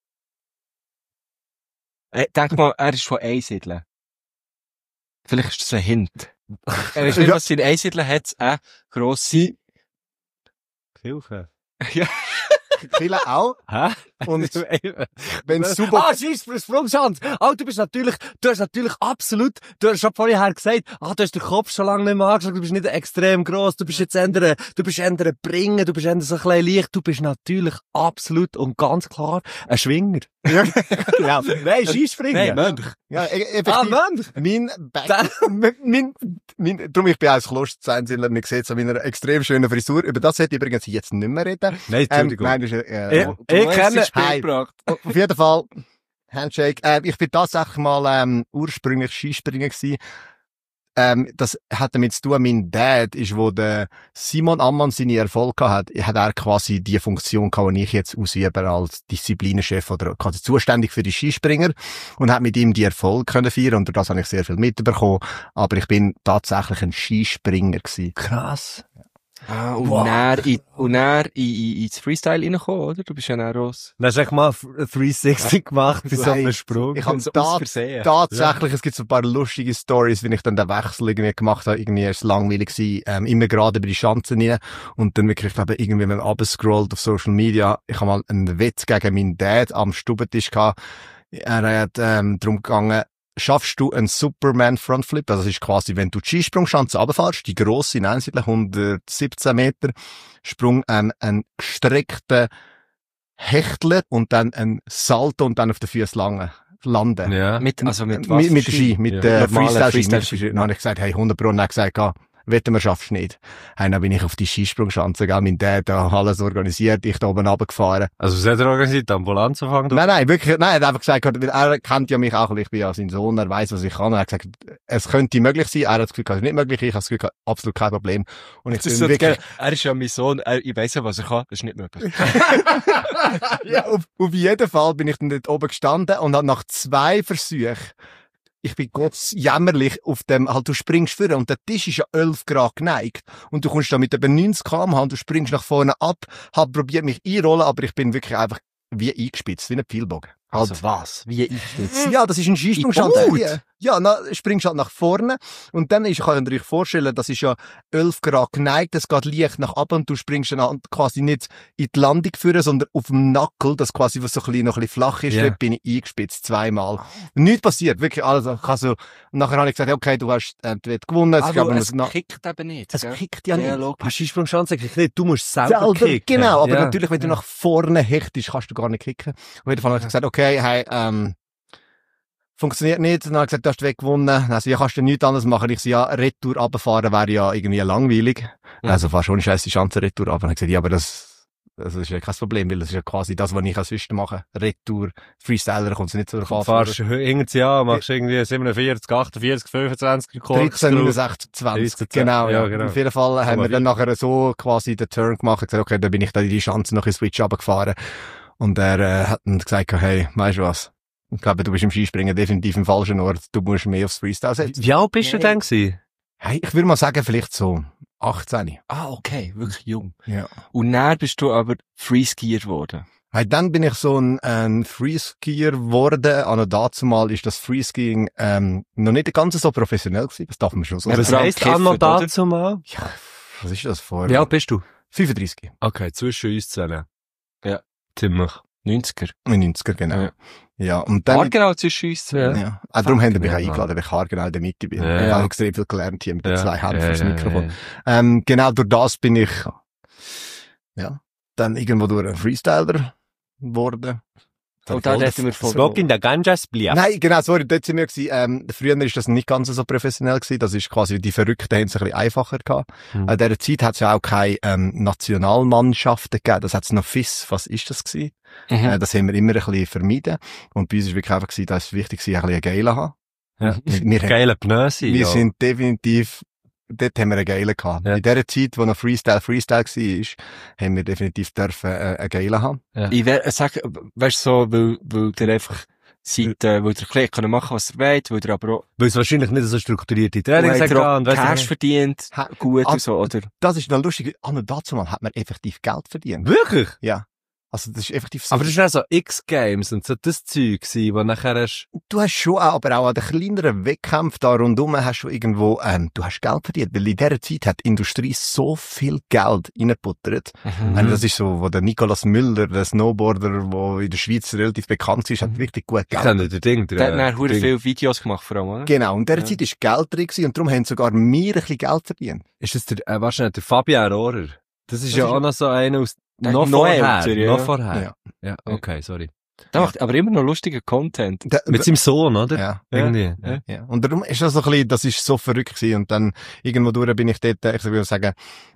Speaker 4: Äh, denk mal, er ist von Einsiedeln. Vielleicht ist das ein Hint. Er ist nicht,
Speaker 5: Ja.
Speaker 4: was in Einsiedeln hat, eine grosse...
Speaker 1: Hilfe.
Speaker 4: Ja.
Speaker 5: viele auch.
Speaker 1: Hä?
Speaker 5: Und wenn es super...
Speaker 1: Ah, scheiss, für Sprungschanz. Ah, du bist natürlich, du hast natürlich absolut, du hast schon vorher gesagt, ah, du hast den Kopf schon lange nicht mehr angeschaut, du bist nicht extrem gross, du bist jetzt ändern, du bist ändern bringen, du bist ändern so ein bisschen leicht, du bist natürlich absolut und ganz klar ein Schwinger.
Speaker 5: Ja, genau. Nein, Skispringen.
Speaker 4: Nein, Mönch.
Speaker 5: Ja, e-
Speaker 1: Ah,
Speaker 5: effektiv.
Speaker 1: Mann!
Speaker 5: Mein Back, mein, mein, darum ich bin auch als Kloster zu Einsiedeln, man sieht so meiner extrem schönen Frisur. Über das hätte ich übrigens jetzt nicht mehr reden.
Speaker 1: Nein,
Speaker 5: Ähm,
Speaker 1: Entschuldigung.
Speaker 5: nein, das ist, äh,
Speaker 1: Ich- ich kenne-
Speaker 4: Spiel
Speaker 5: Hey.
Speaker 4: gebracht.
Speaker 5: auf jeden Fall, Handshake. Äh, ich bin tatsächlich mal ähm, ursprünglich Skispringer gewesen. Ähm, das hat damit zu tun, mein Dad ist, wo der Simon Ammann seine Erfolge hat, hat er quasi die Funktion gehabt, die ich jetzt ausübe als Disziplinenchef oder quasi zuständig für die Skispringer und hat mit ihm die Erfolge können feiern und durch das habe ich sehr viel mitbekommen. Aber ich bin tatsächlich ein Skispringer gewesen.
Speaker 1: Krass.
Speaker 4: Ah, und
Speaker 5: Wow.
Speaker 4: dann, in, und dann in, in, ins Freestyle reingekommen, oder? Du bist ja dann raus.
Speaker 1: Dann hast du echt mal dreihundertsechzig gemacht bei so einem
Speaker 5: Nein,
Speaker 1: Sprung.
Speaker 5: Ich habe
Speaker 4: So
Speaker 5: da
Speaker 4: aus Versehen.
Speaker 5: tatsächlich, es gibt so ein paar lustige Stories, wenn ich dann den Wechsel irgendwie gemacht habe, irgendwie ist es langweilig gewesen, ähm, immer gerade über die Schanzen rein und dann wirklich, ich glaube, irgendwie, wenn man runterscrollt auf Social Media, ich habe mal einen Witz gegen meinen Dad am Stubentisch gehabt, er hat ähm, darum gegangen, schaffst du einen Superman Frontflip, das ist quasi, wenn du die Skisprungschanze runterfährst, die grosse, einseitig hundertsiebzehn Meter, Sprung, ähm, einen gestreckten Hechtler und dann ein Salto und dann auf den Füßen langen. Landen.
Speaker 1: Ja.
Speaker 4: Mit, also mit was?
Speaker 5: Mit, mit der Ski, mit
Speaker 1: Ja.
Speaker 5: der
Speaker 4: Normale
Speaker 5: Freestyle-Ski.
Speaker 4: Freestyle-Ski.
Speaker 5: Dann habe ich gesagt, hey, hundert Pro, und er hat gesagt, ja, wetten wir schaffst nicht. Hey, dann bin ich auf die Skisprungschanze, gell, mein Dad da alles organisiert, ich da oben runtergefahren.
Speaker 1: Also, was hat er organisiert? Die Ambulanz anfangen?
Speaker 5: Nein, nein, wirklich, nein, er hat einfach gesagt, er kennt ja mich auch, ich bin ja sein Sohn, er weiss, was ich kann. Er hat gesagt, es könnte möglich sein, er hat das Gefühl, es ist nicht möglich, ich habe das Gefühl, absolut kein Problem. Und ich
Speaker 4: Das ist
Speaker 5: bin
Speaker 4: so
Speaker 5: wirklich,
Speaker 4: geil. Er ist ja mein Sohn, er, ich weiss ja, was er kann, das ist nicht möglich.
Speaker 5: ja, auf, auf jeden Fall bin ich dann dort oben gestanden und habe nach zwei Versuchen, ich bin Gott jämmerlich auf dem, halt, du springst vor und der Tisch ist ja elf Grad geneigt und du kommst da mit etwa neunzig Kilometer pro Stunde und du springst nach vorne ab, hab probiert mich einrollen, aber ich bin wirklich einfach wie eingespitzt, wie ein Pfeilbogen. Halt.
Speaker 4: Also was? Wie ich jetzt?
Speaker 5: Ja, das ist ein Skisprungstand.
Speaker 4: In Boot?
Speaker 5: Ja, ja, na, springst halt nach vorne. Und dann ist, ich kann dir vorstellen, das ist ja elf Grad geneigt, es geht leicht nach oben und du springst dann halt quasi nicht in die Landung führen, sondern auf dem Nackel, das quasi, was so ein bisschen, noch ein bisschen flach ist,
Speaker 1: Ja.
Speaker 5: dort bin ich eingespitzt, zweimal. Nichts passiert, wirklich alles. Ich kann so, und nachher habe ich gesagt, okay, du hast, äh, du hast gewonnen, es
Speaker 4: Ah,
Speaker 5: gab
Speaker 4: du,
Speaker 5: mir
Speaker 4: es
Speaker 5: na-
Speaker 4: kickt eben nicht.
Speaker 5: es
Speaker 4: gell?
Speaker 5: kickt ja
Speaker 4: Ja,
Speaker 5: nicht.
Speaker 4: logisch.
Speaker 1: Hast du Skisprungschanze eigentlich nicht? Du musst selber,
Speaker 5: Selber,
Speaker 1: kicken.
Speaker 5: genau, aber
Speaker 1: Ja.
Speaker 5: natürlich, wenn du nach vorne hechtest, kannst du gar nicht kicken. Auf jeden Fall habe ich gesagt, okay, hey, ähm, funktioniert nicht. Dann habe ich gesagt, du hast weg gewonnen. Also, ja, kannst du nichts anderes machen. Ich so, ja, Retour runterfahren wäre ja irgendwie langweilig.
Speaker 4: Ja.
Speaker 5: Also, fast ohne Scheiß die Chance Retour runter. Dann habe ich gesagt, ja, aber das, das ist ja kein Problem, weil das ist ja quasi das, was ich als System mache. Retour, Freestyler, kommt es nicht so drauf
Speaker 1: Du
Speaker 5: an.
Speaker 1: fahrst hinter sie an, machst irgendwie siebenundvierzig, achtundvierzig, fünfundzwanzig
Speaker 5: dreizehn, neunundsechzig, zwanzig.
Speaker 1: dreizehn,
Speaker 5: Genau, ja,
Speaker 1: ja, genau.
Speaker 5: Auf jeden Fall haben
Speaker 1: Aber
Speaker 5: wir dann nachher so quasi den Turn gemacht und gesagt, okay, dann bin ich dann in die Chance noch in Switch runtergefahren. Und er äh, hat dann gesagt, hey, weißt du was? Ich glaube, du bist im Skispringen definitiv im falschen Ort. Du musst mehr aufs Freestyle setzen.
Speaker 1: Wie alt bist du denn gewesen?
Speaker 5: Hey, ich würde mal sagen, vielleicht so achtzehn.
Speaker 4: Ah, okay, wirklich jung.
Speaker 5: Ja.
Speaker 4: Und dann bist du aber Freeskier geworden.
Speaker 5: Hey, dann bin ich so ein, ein Freeskier geworden. An dazu mal ist das Freeskiing ähm, noch nicht ganz so professionell gewesen. Das darf man schon so
Speaker 4: Ja,
Speaker 1: Was
Speaker 5: sagen.
Speaker 4: aber
Speaker 1: heisst
Speaker 4: gekifft,
Speaker 1: anno
Speaker 4: oder?
Speaker 1: dazu mal?
Speaker 5: Ja, was ist das vor?
Speaker 1: Wie alt bist du?
Speaker 5: fünfunddreißig.
Speaker 1: Okay, zwischen uns zusammen.
Speaker 4: Ja.
Speaker 1: Ziemlich.
Speaker 4: neunziger.
Speaker 5: neunziger, genau.
Speaker 4: Ja.
Speaker 5: Ja, und dann...
Speaker 4: genau zwischen uns zwei.
Speaker 1: Ja.
Speaker 5: Ja. Ah, darum haben wir mich auch
Speaker 1: Ja.
Speaker 5: eingeladen, weil ich haargenau in der Mitte bin.
Speaker 1: Ja.
Speaker 5: Ich habe extrem viel gelernt hier mit den zwei Händen fürs Mikrofon.
Speaker 1: ja.
Speaker 5: Ähm, genau, durch das bin ich, ja, dann irgendwo durch ein Freestyler geworden.
Speaker 4: Und da reden wir von...
Speaker 1: Rock in der Ganjas blieb.
Speaker 5: Nein, genau, sorry, dort sind wir gewesen. Ähm, früher ist das nicht ganz so professionell gewesen. Das ist quasi, die Verrückten haben es ein bisschen einfacher gehabt.
Speaker 1: Hm.
Speaker 5: An dieser Zeit hat es ja auch keine, ähm, Nationalmannschaften gegeben. Das hat es noch F I S. Was ist das gewesen?
Speaker 4: Mhm.
Speaker 5: Äh, das haben wir immer ein bisschen vermieden. Und bei uns ist wirklich einfach gewesen, dass es wichtig war, ein bisschen Geile haben.
Speaker 1: Ja.
Speaker 5: Wir, wir,
Speaker 1: Geile Pnöse.
Speaker 5: wir
Speaker 1: ja.
Speaker 5: sind definitiv, dort haben wir einen Geile gehabt.
Speaker 1: Ja.
Speaker 5: In dieser Zeit, wo noch Freestyle Freestyle war, haben wir definitiv dürfen, äh, einen Geile haben.
Speaker 4: Ich wär, sag, weißt du, so, weil, weil der einfach seid, äh, weil ihr ein bisschen können machen, was ihr wollt, weil ihr aber auch,
Speaker 1: Weil es wahrscheinlich nicht so strukturierte
Speaker 4: weil
Speaker 1: Trainings
Speaker 4: ihr auch
Speaker 1: hat und weiss
Speaker 4: Cash
Speaker 1: ich
Speaker 4: verdient,
Speaker 5: Ha-
Speaker 4: gut
Speaker 5: Ah,
Speaker 4: und so, oder?
Speaker 5: Das ist noch lustig. An und dazu mal hat man effektiv Geld verdient.
Speaker 1: nicht. Wirklich?
Speaker 5: Ja. Also, das ist effektiv so.
Speaker 1: Aber das war so X-Games und so das Zeug gewesen, wo nachher hast...
Speaker 5: Du hast schon auch, aber auch an den kleineren Wettkämpfen da rundum hast du irgendwo, ähm, du hast Geld verdient. Weil in dieser Zeit hat die Industrie so viel Geld reingebuttert.
Speaker 4: Mhm.
Speaker 5: Also das ist so, wo der Nicolas Müller, der Snowboarder, der in der Schweiz relativ bekannt ist, hat wirklich gut
Speaker 1: Ich
Speaker 5: Geld.
Speaker 1: kenne den Ding.
Speaker 4: Der hat dann hure
Speaker 1: Ding.
Speaker 4: viele Videos gemacht, vor allem, oder?
Speaker 5: Genau. Und in dieser
Speaker 4: Ja.
Speaker 5: Zeit ist Geld drin gewesen und darum haben sogar wir ein bisschen Geld verdient.
Speaker 1: Ist das der, äh, wahrscheinlich der Fabian Rohrer? Das ist
Speaker 5: Das
Speaker 1: ja
Speaker 5: ist-
Speaker 1: auch noch so einer aus...
Speaker 4: Der
Speaker 1: Noch
Speaker 4: noch
Speaker 1: vorher.
Speaker 4: älter, ja.
Speaker 1: Noch vorher.
Speaker 5: Ja.
Speaker 1: Ja, okay, sorry.
Speaker 4: Der macht aber immer noch lustigen Content.
Speaker 5: Der-
Speaker 1: Mit seinem Sohn, oder?
Speaker 5: ja.
Speaker 1: Irgendwie.
Speaker 4: Ja.
Speaker 5: Ja. Und darum ist das so ein bisschen, das ist so verrückt gewesen. Und dann irgendwo durch bin ich dort, ich würde sagen,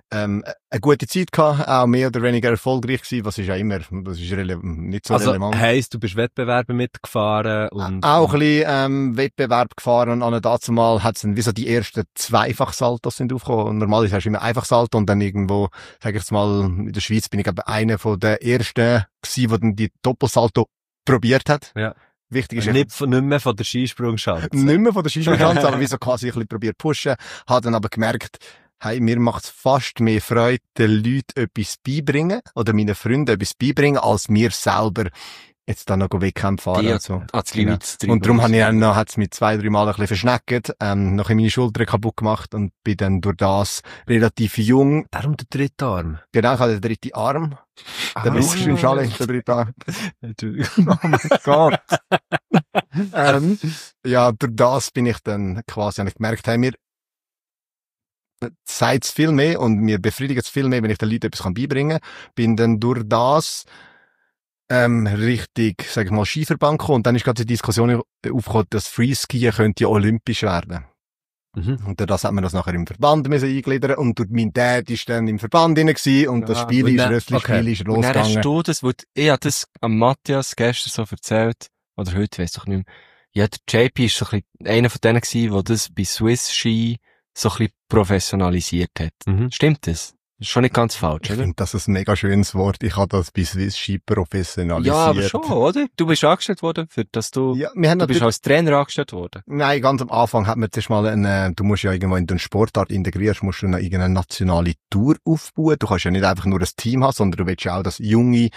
Speaker 5: ähm, eine gute Zeit gehabt, auch mehr oder weniger erfolgreich gewesen, was ist ja immer, das ist rele- nicht so
Speaker 1: Also
Speaker 5: relevant.
Speaker 1: heisst, du bist Wettbewerbe mitgefahren und...
Speaker 5: Auch ein bisschen ähm, Wettbewerb gefahren. An dazu mal hat es dann wie so die ersten Zweifachsaltos sind aufgekommen. Und normalerweise hast du immer Einfachsalto und dann irgendwo, sag ich jetzt mal, in der Schweiz bin ich aber einer von den ersten gewesen, der dann die Doppelsalto probiert hat.
Speaker 1: Ja.
Speaker 5: Wichtig ist,
Speaker 1: Nicht, von- nicht mehr von der Skisprungschanze.
Speaker 5: nicht mehr von der Skisprungschanze, aber wie so quasi ein bisschen probiert pushen. Hat dann aber gemerkt, hey, mir macht's fast mehr Freude, den Leuten etwas beibringen oder meinen Freunden etwas beibringen, als mir selber jetzt dann noch Wettkämpfe fahren
Speaker 4: Die
Speaker 5: und so.
Speaker 4: ans Limit zu treiben.
Speaker 5: Und darum habe ich dann noch, hat's mit zwei, drei Mal ein bisschen verschneckt, ähm, noch in meine Schulter kaputt gemacht und bin dann durch das relativ jung.
Speaker 1: Darum der dritte Arm.
Speaker 5: Genau, ich hatte den dritten Arm. Der bist du im Schale, der dritte Arm.
Speaker 1: Entschuldigung.
Speaker 5: Oh mein Gott. ähm, ja, durch das bin ich dann quasi, habe ich gemerkt, hey, mir zeigt's viel mehr und mir befriedigt's viel mehr, wenn ich den Leuten etwas beibringen kann. Bin dann durch das ähm, richtig, sag ich mal, Skiverband gekommen. Und dann ist gerade die Diskussion aufgekommen, dass Freeskiing könnte ja olympisch werden.
Speaker 1: Mhm.
Speaker 5: Und durch das hat man das nachher im Verband müssen eingliedern. Und durch mein Dad ist dann im Verband drin gewesen. Und das
Speaker 1: Ja,
Speaker 5: Spiel
Speaker 1: und
Speaker 5: ist,
Speaker 1: dann-
Speaker 5: Rössli-Spiel
Speaker 1: okay.
Speaker 5: ist
Speaker 4: Und dann hast
Speaker 5: losgegangen.
Speaker 4: du das, weil ich habe das am Matthias gestern so erzählt, oder heute, weiss doch nicht mehr. Ja, der J P ist so ein bisschen einer von denen gewesen, der das bei Swiss Ski so ein bisschen professionalisiert hat.
Speaker 1: Mhm.
Speaker 4: Stimmt das? Das ist schon nicht ganz falsch,
Speaker 5: Ich
Speaker 4: oder?
Speaker 5: finde das ein mega schönes Wort. Ich habe das bei Swiss Ski professionalisiert.
Speaker 4: Ja, aber schon, oder? Du bist angestellt worden, für dass du,
Speaker 5: Ja, wir haben
Speaker 4: du bist
Speaker 5: natürlich,
Speaker 4: als Trainer angestellt worden.
Speaker 5: nein, ganz am Anfang hat man zuerst mal eine, du musst ja irgendwo in den Sportart integrierst, musst du eine, irgendeine nationale Tour aufbauen. Du kannst ja nicht einfach nur ein Team haben, sondern du willst ja auch, dass junge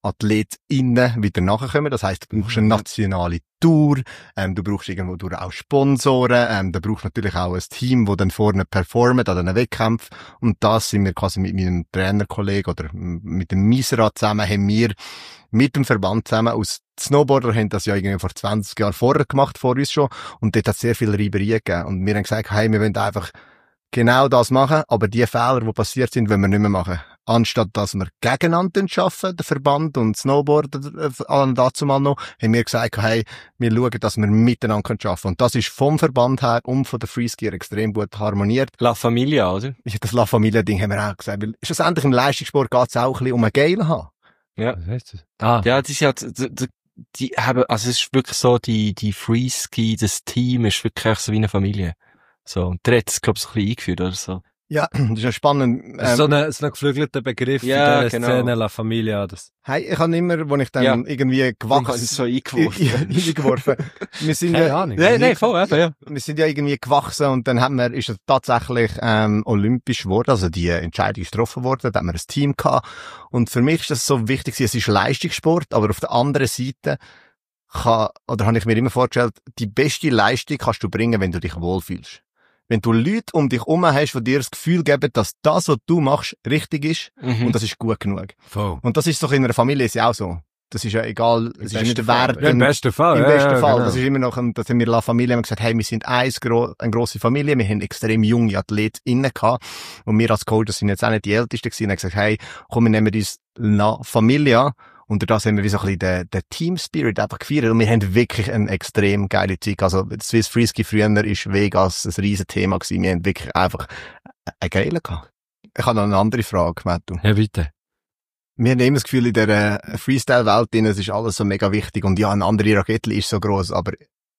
Speaker 5: AthletInnen wieder nachkommen. Das heisst, du brauchst eine nationale Tour, ähm, du brauchst irgendwo durch auch Sponsoren, ähm, du brauchst natürlich auch ein Team, das dann vorne performt an den Wettkämpfen. Und das sind wir quasi mit meinem Trainerkollegen oder mit dem Misra zusammen, haben wir mit dem Verband zusammen aus Snowboarder haben das ja irgendwie vor zwanzig Jahren vorher gemacht, vor uns schon. Und dort hat es sehr viel Reiberei gegeben. Und wir haben gesagt, hey, wir wollen einfach genau das machen, aber die Fehler, die passiert sind, wollen wir nicht mehr machen. Anstatt dass wir gegeneinander arbeiten, der Verband und Snowboarder, äh, dazu mal noch, haben wir gesagt, hey, wir schauen, dass wir miteinander arbeiten können. Und das ist vom Verband her und von der Freeskier extrem gut harmoniert.
Speaker 4: La Familia, oder?
Speaker 5: Das La Familia-Ding haben wir auch gesagt, weil schlussendlich im Leistungssport geht es auch ein bisschen um ein Geil haben.
Speaker 4: Ja.
Speaker 1: Was heisst das? Ah.
Speaker 4: Ja, die sind halt, die, die- die haben, also es ist wirklich so, die, die Freeski, das Team ist wirklich so wie eine Familie. So, und der hat es, glaube ich, so ein bisschen eingeführt oder so.
Speaker 5: Ja, das ist ja spannend.
Speaker 1: Das ist so ein, so ein geflügelter Begriff
Speaker 4: Ja,
Speaker 1: in dieser
Speaker 4: genau.
Speaker 1: Szene, La Familia. Das.
Speaker 5: Hey, ich habe immer, wo ich dann
Speaker 4: Ja.
Speaker 5: irgendwie
Speaker 4: Warum hast du
Speaker 5: gewachsen
Speaker 4: es so eingeworfen?
Speaker 5: Ja, eingeworfen. Wir sind
Speaker 1: Keine
Speaker 5: ja,
Speaker 1: Ahnung.
Speaker 4: Nein, nein, voll, eben, ja.
Speaker 5: wir sind ja irgendwie gewachsen und dann haben wir, ist es tatsächlich, ähm, olympisch geworden. Also die Entscheidung ist getroffen worden, da haben wir ein Team gehabt. Und für mich ist das so wichtig, es ist Leistungssport, aber auf der anderen Seite kann, oder habe ich mir immer vorgestellt, die beste Leistung kannst du bringen, wenn du dich wohlfühlst. Wenn du Leute um dich herum hast, die dir das Gefühl geben, dass das, was du machst, richtig ist,
Speaker 4: Mhm.
Speaker 5: und das ist gut genug.
Speaker 1: Voll.
Speaker 5: Und das ist doch in einer Familie ist ja auch so. Das ist ja egal, es ist ja nicht
Speaker 4: besten Fall.
Speaker 5: wert.
Speaker 1: Ja, im besten Fall.
Speaker 5: Im
Speaker 1: ja,
Speaker 5: besten
Speaker 1: ja,
Speaker 5: Fall.
Speaker 1: genau.
Speaker 5: Das ist immer noch, ein- das haben wir La Familie haben gesagt, hey, wir sind eins, gro eine grosse Familie, wir haben extrem junge AthletInnen gehabt. Und wir als Coach, das sind jetzt auch nicht die Ältesten gewesen, haben gesagt, hey, komm, wir nehmen uns La Familia. Und durch das haben wir wie so ein bisschen den, den Team Spirit einfach gefeiert. Und wir haben wirklich eine extrem geile Zeit. Also, Swiss Freeski früher ist Vegas ein riesen Thema gewesen. Wir haben wirklich einfach eine geile gehabt. Ich habe noch eine andere Frage, Mattu.
Speaker 1: Ja, bitte.
Speaker 5: Wir haben immer das Gefühl, in der Freestyle-Welt drin, es ist alles so mega wichtig und ja, eine andere Rakete ist so gross, aber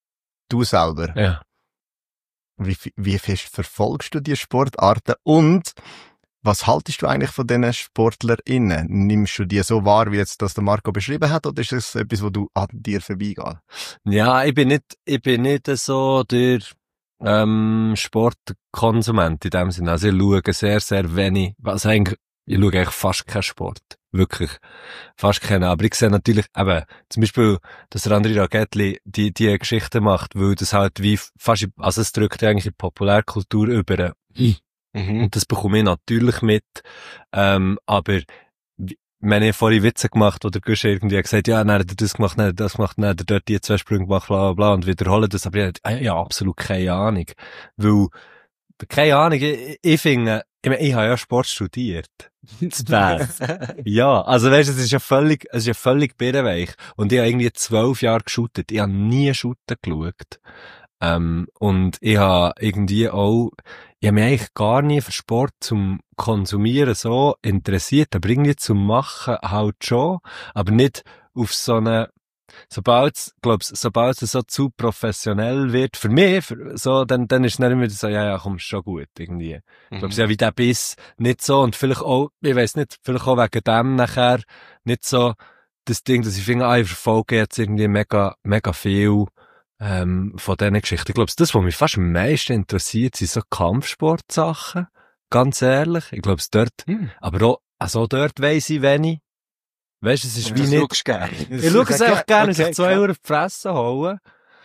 Speaker 5: du selber,
Speaker 1: Ja.
Speaker 5: wie, wie fest verfolgst du die Sportarten und was haltest du eigentlich von diesen SportlerInnen? Nimmst du die so wahr, wie jetzt das der Marco beschrieben hat, oder ist das etwas, wo du an dir vorbeigeht?
Speaker 1: Ja, ich bin nicht, ich bin nicht so der, ähm, Sportkonsument in dem Sinne. Also ich schaue sehr, sehr wenig, was eigentlich, ich schaue eigentlich fast keinen Sport. Wirklich. Fast keinen. Aber ich sehe natürlich, eben, zum Beispiel, dass der André Ragettli die, die Geschichte macht, weil das halt wie fast, also es drückt ja eigentlich in die Populärkultur über.
Speaker 4: Mhm.
Speaker 1: Und das bekomme ich natürlich mit. Ähm, aber, wie- wir haben ja vorhin Witze gemacht, oder Gusch irgendwie hat gesagt, ja, dann hat er das gemacht, dann hat er das gemacht, dann hat er dort die zwei Sprünge gemacht, bla, bla, bla, und wiederholen das. Aber ich habe ja absolut keine Ahnung. Weil, keine Ahnung, ich, ich finde, ich meine, ich habe ja Sport studiert. Das wär's. Ja, also weißt du, es ist ja völlig, es ist ja völlig birrenweich. Und ich habe irgendwie zwölf Jahre geshootet. Ich habe nie Shooten geschaut. Ähm, und ich habe irgendwie auch, ich habe mich eigentlich gar nie für Sport zum Konsumieren so interessiert, aber irgendwie zum Machen halt schon, aber nicht auf so eine, sobald, glaub's, sobald es so zu professionell wird, für mich, für, so, dann, dann ist es nicht immer so, ja, ja, komm, ist schon gut, irgendwie. Ich glaube, ja, wie der Biss, nicht so, und vielleicht auch, ich weiss nicht, vielleicht auch wegen dem nachher, nicht so, das Ding, dass ich finde, ah, ich verfolge jetzt irgendwie mega, mega viel, ähm, von diesen Geschichten. Ich glaube, das, was mich fast am meisten interessiert, sind so Kampfsportsachen. Ganz ehrlich. Ich glaube, dort,
Speaker 4: Hm.
Speaker 1: aber auch, also dort weiss ich wenig. Weisst, es ist
Speaker 4: Ja,
Speaker 1: wie
Speaker 4: das
Speaker 1: nicht,
Speaker 4: schaust du gerne.
Speaker 1: ich schaue es einfach gerne,
Speaker 5: okay,
Speaker 1: sich zwei
Speaker 5: klar.
Speaker 1: Uhr auf die Fresse holen.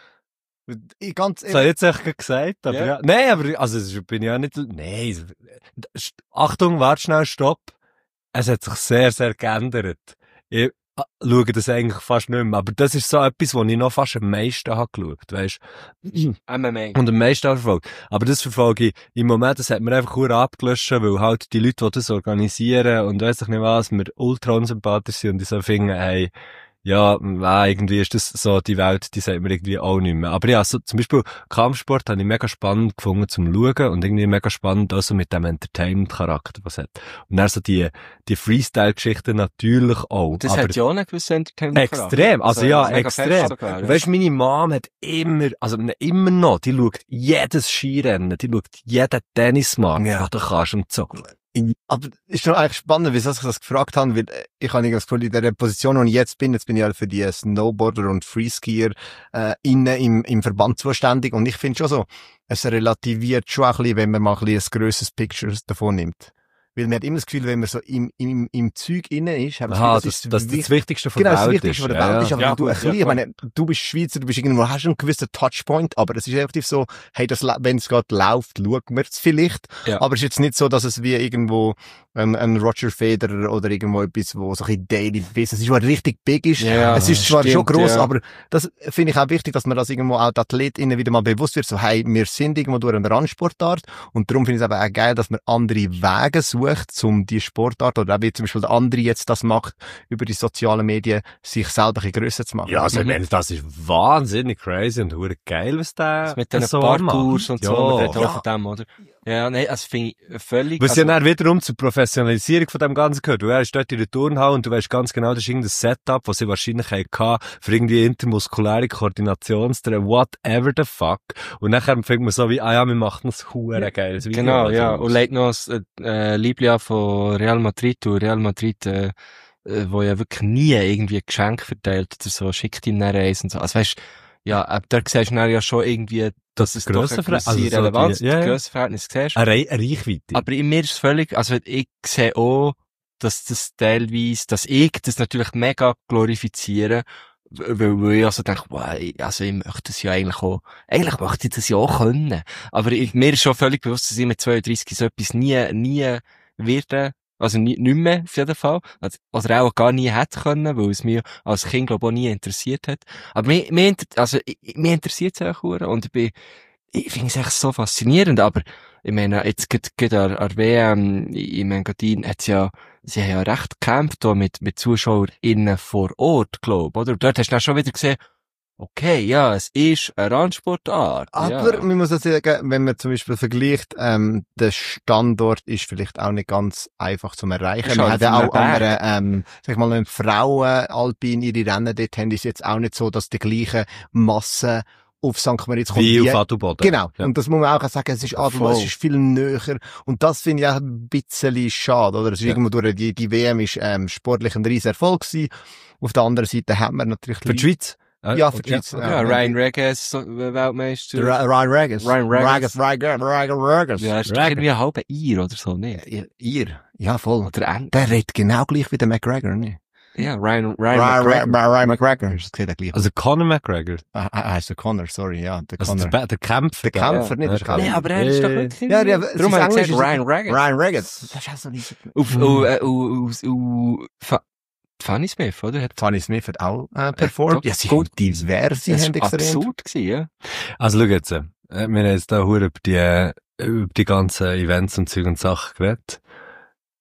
Speaker 5: Ich ganz
Speaker 1: Das habe ich jetzt echt gerade gesagt, aber
Speaker 4: Ja.
Speaker 1: ja. Nein, aber, also, es ist- bin ich ja nicht, nein. St- Achtung, warte schnell, stopp. Es hat sich sehr, sehr geändert. Ich äh, schaue das eigentlich fast nicht mehr, aber das ist so etwas, wo ich noch fast am meisten habe geschaut, weisst.
Speaker 4: M M A.
Speaker 1: Und am meisten auch verfolgt. Aber das verfolge ich im Moment, das hat mir einfach nur abgelöscht, weil halt die Leute, die das organisieren und weiss ich nicht was, mir ultra unsympathisch sind und ich so finde, hey, ja, nein, irgendwie ist das so, die Welt, die sagt mir irgendwie auch nicht mehr. Aber ja, so, zum Beispiel Kampfsport habe ich mega spannend gefunden zum Schauen und irgendwie mega spannend auch so mit dem Entertainment-Charakter, was es hat. Und dann so die, die Freestyle-Geschichten natürlich auch.
Speaker 4: Das
Speaker 1: aber
Speaker 4: hat ja auch einen gewissen Entertainment.
Speaker 1: extrem, also ja,
Speaker 4: mega
Speaker 1: extrem.
Speaker 4: fest sogar,
Speaker 1: Und
Speaker 4: ja.
Speaker 1: weisst, meine Mom hat immer, also ne, immer noch, die schaut jedes Skirennen, die schaut jeden Tennismarkt,
Speaker 5: Ja.
Speaker 1: den du kannst und so.
Speaker 5: Aber ist schon eigentlich spannend, wieso ich das gefragt habe, weil äh, ich habe das Gefühl, in der Position, wo ich jetzt bin, jetzt bin ich halt für die Snowboarder und Freeskier äh, innen im, im Verband zuständig und ich finde schon so, es relativiert schon ein bisschen, wenn man mal ein bisschen ein grösseres Picture davon nimmt. Weil man hat immer das Gefühl, wenn man so im, im, im Zeug innen ist, hat man
Speaker 1: Aha,
Speaker 5: das
Speaker 1: das,
Speaker 5: Gefühl,
Speaker 1: das,
Speaker 5: ist
Speaker 1: das, das Wichtigste von
Speaker 5: Genau,
Speaker 1: der
Speaker 5: das
Speaker 1: Welt
Speaker 5: Wichtigste
Speaker 1: ist.
Speaker 5: von der Welt
Speaker 1: ja,
Speaker 5: ist, aber
Speaker 4: ja,
Speaker 5: wenn du ein
Speaker 4: gut, ja,
Speaker 5: bisschen, ich meine, du bist Schweizer, du bist irgendwo, hast einen gewissen Touchpoint, aber es ist effektiv so, hey, das, wenn es gerade läuft, schaut man es vielleicht,
Speaker 4: Ja.
Speaker 5: aber es ist jetzt nicht so, dass es wie irgendwo ähm, ein Roger Federer oder irgendwo etwas, wo so ein bisschen Daily Business ist, was richtig big ist.
Speaker 4: Ja,
Speaker 5: es ist zwar
Speaker 4: stimmt,
Speaker 5: schon gross,
Speaker 4: ja.
Speaker 5: aber das finde ich auch wichtig, dass man das irgendwo auch den AthletInnen wieder mal bewusst wird, so, hey, wir sind irgendwo durch eine Randsportart und darum finde ich es aber auch geil, dass man andere Wege sucht, um die Sportart oder auch wie zum Beispiel der andere jetzt das macht, über die sozialen Medien, sich selber ein bisschen grösser zu machen.
Speaker 1: Ja, also, ich meine, das ist wahnsinnig crazy und hure geil, was der
Speaker 4: Das mit den
Speaker 1: so
Speaker 4: Parkours und
Speaker 1: macht.
Speaker 4: so, man
Speaker 1: Ja.
Speaker 4: redet auch von dem, oder? Ja, nein, also finde ich völlig...
Speaker 1: Was
Speaker 4: also,
Speaker 1: ja dann wiederum zur Professionalisierung von dem Ganzen gehört. Du er ist dort in der Turnhalle und du weißt ganz genau, das ist irgendein Setup, was sie wahrscheinlich hatten für irgendwie intermuskuläre Koordinationstraining, whatever the fuck. Und nachher fängt man so wie, ah ja, wir machen das hure geiles Video.
Speaker 4: Genau, ja.
Speaker 1: daraus.
Speaker 4: Und legt noch das äh, Liebling an von Real Madrid. Und Real Madrid, äh, äh, wo ja wirklich nie irgendwie Geschenk verteilt oder so, schickt ihm eine Reise und so. Also weißt, ja, ab da siehst du dann ja schon irgendwie, dass es doch eine
Speaker 1: Grössenverhältnis-
Speaker 4: gewisse
Speaker 1: also so
Speaker 4: Relevanz,
Speaker 1: die- ja, ja.
Speaker 4: Grössenverhältnis siehst.
Speaker 1: Eine, Re eine Reichweite.
Speaker 4: Aber in mir ist es völlig, also ich sehe auch, dass das teilweise, dass ich das natürlich mega glorifiziere, weil, weil ich also denke, wow, ich- also ich möchte das ja eigentlich auch, eigentlich möchte ich das ja auch können. Aber ich, mir ist schon völlig bewusst, dass ich mit zweiunddreißig so etwas nie, nie werde, also nie, nicht mehr, auf jeden Fall. Also, oder auch gar nie hätte können, weil es mich als Kind, glaube ich, auch nie interessiert hat. Aber mir, mir, inter- also, ich- ich- mir interessiert es auch sehr und ich bin, ich finde es echt so faszinierend, aber ich meine, jetzt geht, geht an, an W M in Engadin hat's ja, sie haben ja recht gekämpft da mit, mit ZuschauerInnen vor Ort, glaub, oder? Und dort hast du dann schon wieder gesehen, okay, ja, es ist eine Randsportart.
Speaker 5: Aber
Speaker 4: ja.
Speaker 5: man muss auch sagen, wenn man zum Beispiel vergleicht, ähm, der Standort ist vielleicht auch nicht ganz einfach zu erreichen.
Speaker 4: Ist
Speaker 5: Man
Speaker 4: halt
Speaker 5: hat ja
Speaker 4: auf
Speaker 5: auch
Speaker 4: einem
Speaker 5: andere, ähm, sag ich mal, wenn Frauen alpin ihre Rennen dort haben, ist jetzt auch nicht so, dass die gleiche Masse auf Sankt Moritz kommt.
Speaker 1: wie auf Adelboden.
Speaker 5: Genau.
Speaker 1: Ja.
Speaker 5: Und das muss man auch sagen, es ist Adelboden,
Speaker 4: Voll.
Speaker 5: es ist viel näher. Und das finde ich auch ein bisschen schade, oder? Es ist
Speaker 1: Ja.
Speaker 5: irgendwo durch die, die W M ist, ähm, sportlich ein riesen Erfolg gewesen. Auf der anderen Seite haben wir natürlich
Speaker 1: Für die Schweiz?
Speaker 5: Ja, für die Schweiz.
Speaker 4: Ja, Ryan Regis, so, äh, Weltmeister.
Speaker 5: Der Ra- Ryan Regis.
Speaker 4: Ryan Regis.
Speaker 5: Regis, Regis, Regis, Regis.
Speaker 4: Ja, ist doch
Speaker 1: Regis.
Speaker 4: irgendwie ein halber Ir oder so, ne?
Speaker 5: Ja, ihr? Ja, voll.
Speaker 4: Oder Eng.
Speaker 5: Der redet genau gleich wie der McGregor, ne?
Speaker 4: Ja, Ryan, Ryan,
Speaker 5: Ryan,
Speaker 4: McGregor.
Speaker 5: Ryan, Ryan McGregor. Das sieht er gleich.
Speaker 1: Also Conor McGregor.
Speaker 5: Ah, ah, heißt der Connor, sorry, ja, der
Speaker 1: Also
Speaker 5: Connor.
Speaker 1: der, Ba- der Kämpfer.
Speaker 5: Der Kämpfer, nicht der
Speaker 1: Ja.
Speaker 5: Kämpfer.
Speaker 4: Nee, aber er ist doch
Speaker 1: Äh,
Speaker 4: wirklich...
Speaker 5: Ja, ja,
Speaker 4: Darum
Speaker 5: sein
Speaker 4: hat er
Speaker 5: Englisch
Speaker 4: gesagt,
Speaker 5: ist-
Speaker 4: Ryan Regis.
Speaker 5: Ryan Regis. Das ist auch so nicht.
Speaker 4: Auf, und, äh, und, und, und, Fa- Fanny Smith, oder? Hat
Speaker 5: Fanny Smith hat auch äh, performt.
Speaker 4: Ja,
Speaker 5: Ja, sie
Speaker 4: gut.
Speaker 5: haben diverse
Speaker 4: das
Speaker 5: haben
Speaker 4: ist
Speaker 5: extrem.
Speaker 4: absurd gewesen, ja.
Speaker 1: Also schau jetzt, äh, wir haben jetzt da hure über die, äh, über die ganzen Events und Zeug und Sachen geredet.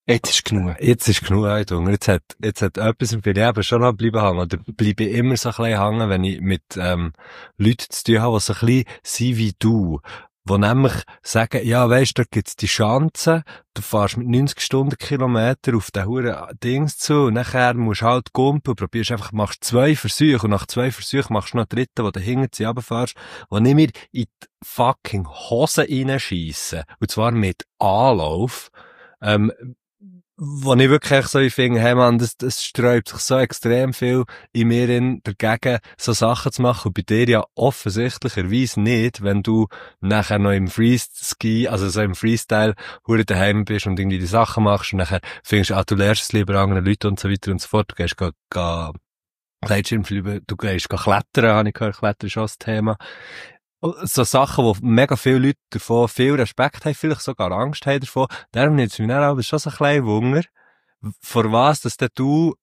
Speaker 4: Jetzt ist genug.
Speaker 1: Jetzt ist genug Eidung. Jetzt hat, jetzt hat etwas im Leben schon noch bleiben hängen. Oder bleibe ich immer so ein bisschen hängen, wenn ich mit, ähm, Leuten zu tun habe, die so ein bisschen sind wie du. Die nämlich sagen, ja, weisst du, da gibt's die Schanze, du fährst mit neunzig Stundenkilometer auf den huren Dings zu, und nachher musst du halt gumpen und probierst einfach, machst zwei Versuche, und nach zwei Versuchen machst du noch einen dritten, wo du hinten zu runterfährst, wo ich mir in die fucking Hose reinscheisse. Und zwar mit Anlauf, ähm, wo ich wirklich so finde, hey man, das, das sträubt sich so extrem viel in mir in, dagegen, so Sachen zu machen. Und bei dir ja offensichtlicherweise nicht, wenn du nachher noch im Freestyle, also so im Freestyle, hure daheim bist und irgendwie die Sachen machst und nachher findest du, ah, du lernst es lieber anderen Leuten und so weiter und so fort. Du gehst, ga, ga, Gleitschirmfliegen, du gehst, ga klettern, habe ich gehört, Klettern ist auch das Thema. So Sachen, wo mega viele Leute davon viel Respekt haben, vielleicht sogar Angst haben davon. Darum nimmt es mich dann aber schon so ein kleiner Wunder, vor was, dass du,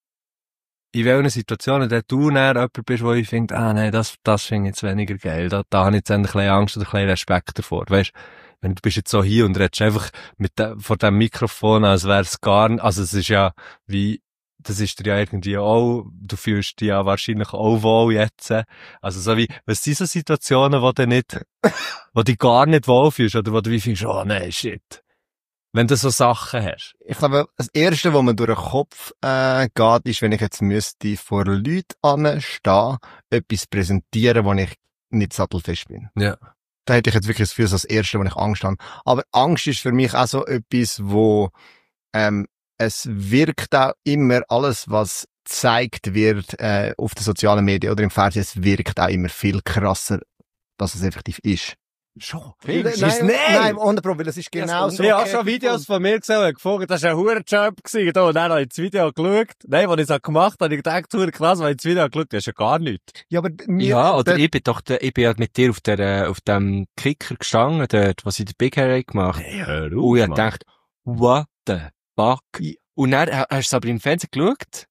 Speaker 1: in welchen Situationen, dass du dann jemand bist, wo ich finde, ah nein, das, das finde ich jetzt weniger geil. Da, da habe ich jetzt ein bisschen Angst oder ein bisschen Respekt davor. Weisst, wenn du bist jetzt so hier und redest einfach mit de, vor dem Mikrofon, als wäre es gar nicht, also es ist ja wie, das ist dir ja irgendwie auch, du fühlst dich ja wahrscheinlich auch wohl jetzt. Also so wie, was sind so Situationen, wo du nicht, wo du gar nicht wohl fühlst, oder wo du wie findest, oh nein, shit. Wenn du so Sachen hast.
Speaker 5: Ich glaube, das Erste, was mir durch den Kopf äh, geht, ist, wenn ich jetzt müsste vor Leuten anstehen, etwas präsentieren, wo ich nicht sattelfest bin.
Speaker 1: Ja.
Speaker 5: Da hätte ich jetzt wirklich das Gefühl, das Erste, wo ich Angst habe. Aber Angst ist für mich auch so etwas, wo ähm, es wirkt auch immer alles, was gezeigt wird äh, auf den sozialen Medien oder im Fernsehen, es wirkt auch immer viel krasser, dass es effektiv ist.
Speaker 1: Schon.
Speaker 5: Nein,
Speaker 1: Nein,
Speaker 5: nein, nein, ohne Problem, das ist genau so.
Speaker 1: Ich habe schon Videos von mir gesehen und gefunden, das war ein Hurenjob gewesen. Und dann habe ich das Video geschaut. Nein, als ich es gemacht habe, habe ich gedacht, hure krass, weil ich das Video geschaut habe, das ist ja gar nichts.
Speaker 5: Ja, aber mir,
Speaker 4: Ja, oder
Speaker 5: der,
Speaker 4: ich bin doch, der, ich bin ja mit dir auf der, auf dem Kicker gestanden, dort, was ich den Big Hair gemacht
Speaker 1: Hey, hör auf,
Speaker 4: und ich hab
Speaker 1: Mann.
Speaker 4: gedacht, what the fuck?
Speaker 5: Ja.
Speaker 4: Und dann ha- hast du es aber im Fernsehen geschaut.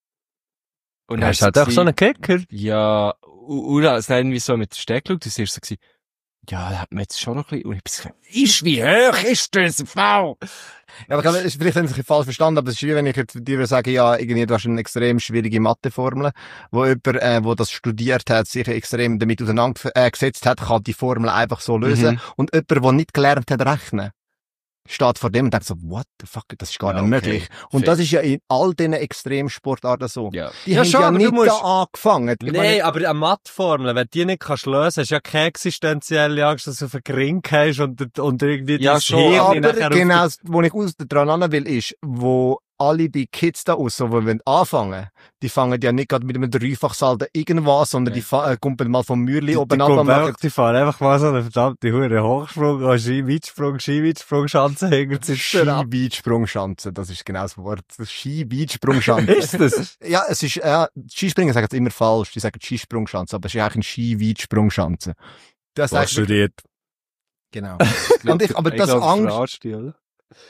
Speaker 4: Und
Speaker 1: Hast du halt auch so einen Kicker?
Speaker 4: Ja, und, und dann hast du irgendwie so mit der Steg geschaut, das ist so gewesen, ja, da hat man jetzt schon noch ein bisschen, und ich bin so, ist, wie hoch ist das V?
Speaker 5: ja, aber ich glaube, es ist vielleicht ein bisschen falsch verstanden, aber es ist wie wenn ich jetzt dir würde sagen, ja, irgendwie, du hast eine extrem schwierige Matheformel, wo jemand, äh, wo das studiert hat, sich extrem damit auseinandergesetzt hat, kann die Formel einfach so lösen.
Speaker 4: Mhm.
Speaker 5: Und jemand, der nicht gelernt hat, rechnen, steht vor dem und denkt so, what the fuck, das ist gar
Speaker 4: Ja,
Speaker 5: nicht
Speaker 4: okay.
Speaker 5: möglich. Und
Speaker 4: Fair.
Speaker 5: das ist ja in all diesen Extremsportarten so.
Speaker 4: Ja.
Speaker 5: Die
Speaker 1: Ja,
Speaker 5: haben
Speaker 1: schon,
Speaker 5: ja
Speaker 1: aber du
Speaker 5: nicht
Speaker 1: musst-
Speaker 5: da angefangen. Ich
Speaker 1: Nein,
Speaker 5: meine,
Speaker 1: aber eine Mathformel, wenn du die nicht kannst lösen, hast du ja keine existenzielle Angst, dass du auf einen Ring hast und, und irgendwie
Speaker 4: Ja,
Speaker 1: dein
Speaker 4: schon,
Speaker 1: Hirn
Speaker 5: aber
Speaker 1: nachher auf
Speaker 5: genau, wo ich aus dran an will, ist, wo alle die Kids da aus, so, die wollen anfangen, die fangen ja nicht gerade mit einem Dreifachsalto irgendwas, sondern die fa- äh, kumpeln mal vom Mürli
Speaker 1: Die,
Speaker 5: oben
Speaker 1: die,
Speaker 5: ab und machen,
Speaker 1: die fahren einfach mal so eine verdammte Hure Hochsprung, oh, Ski-Weitsprung, Ski-Weitsprung-Schanze hinter sich ab.
Speaker 5: Ski-Weitsprungschanze, das ist genau das Wort. Ski-Weitsprungschanze.
Speaker 1: Ist das?
Speaker 5: Ja, es ist, äh, Skispringen sagen es immer falsch, die sagen Skisprungschanze, aber es ist eigentlich ein Ski-Weitsprungschanze. Das
Speaker 1: Was
Speaker 5: heißt,
Speaker 1: studiert?
Speaker 5: genau. Und ich, aber
Speaker 4: Ich
Speaker 5: das
Speaker 4: glaub,
Speaker 5: Angst,
Speaker 4: verarscht dich, oder?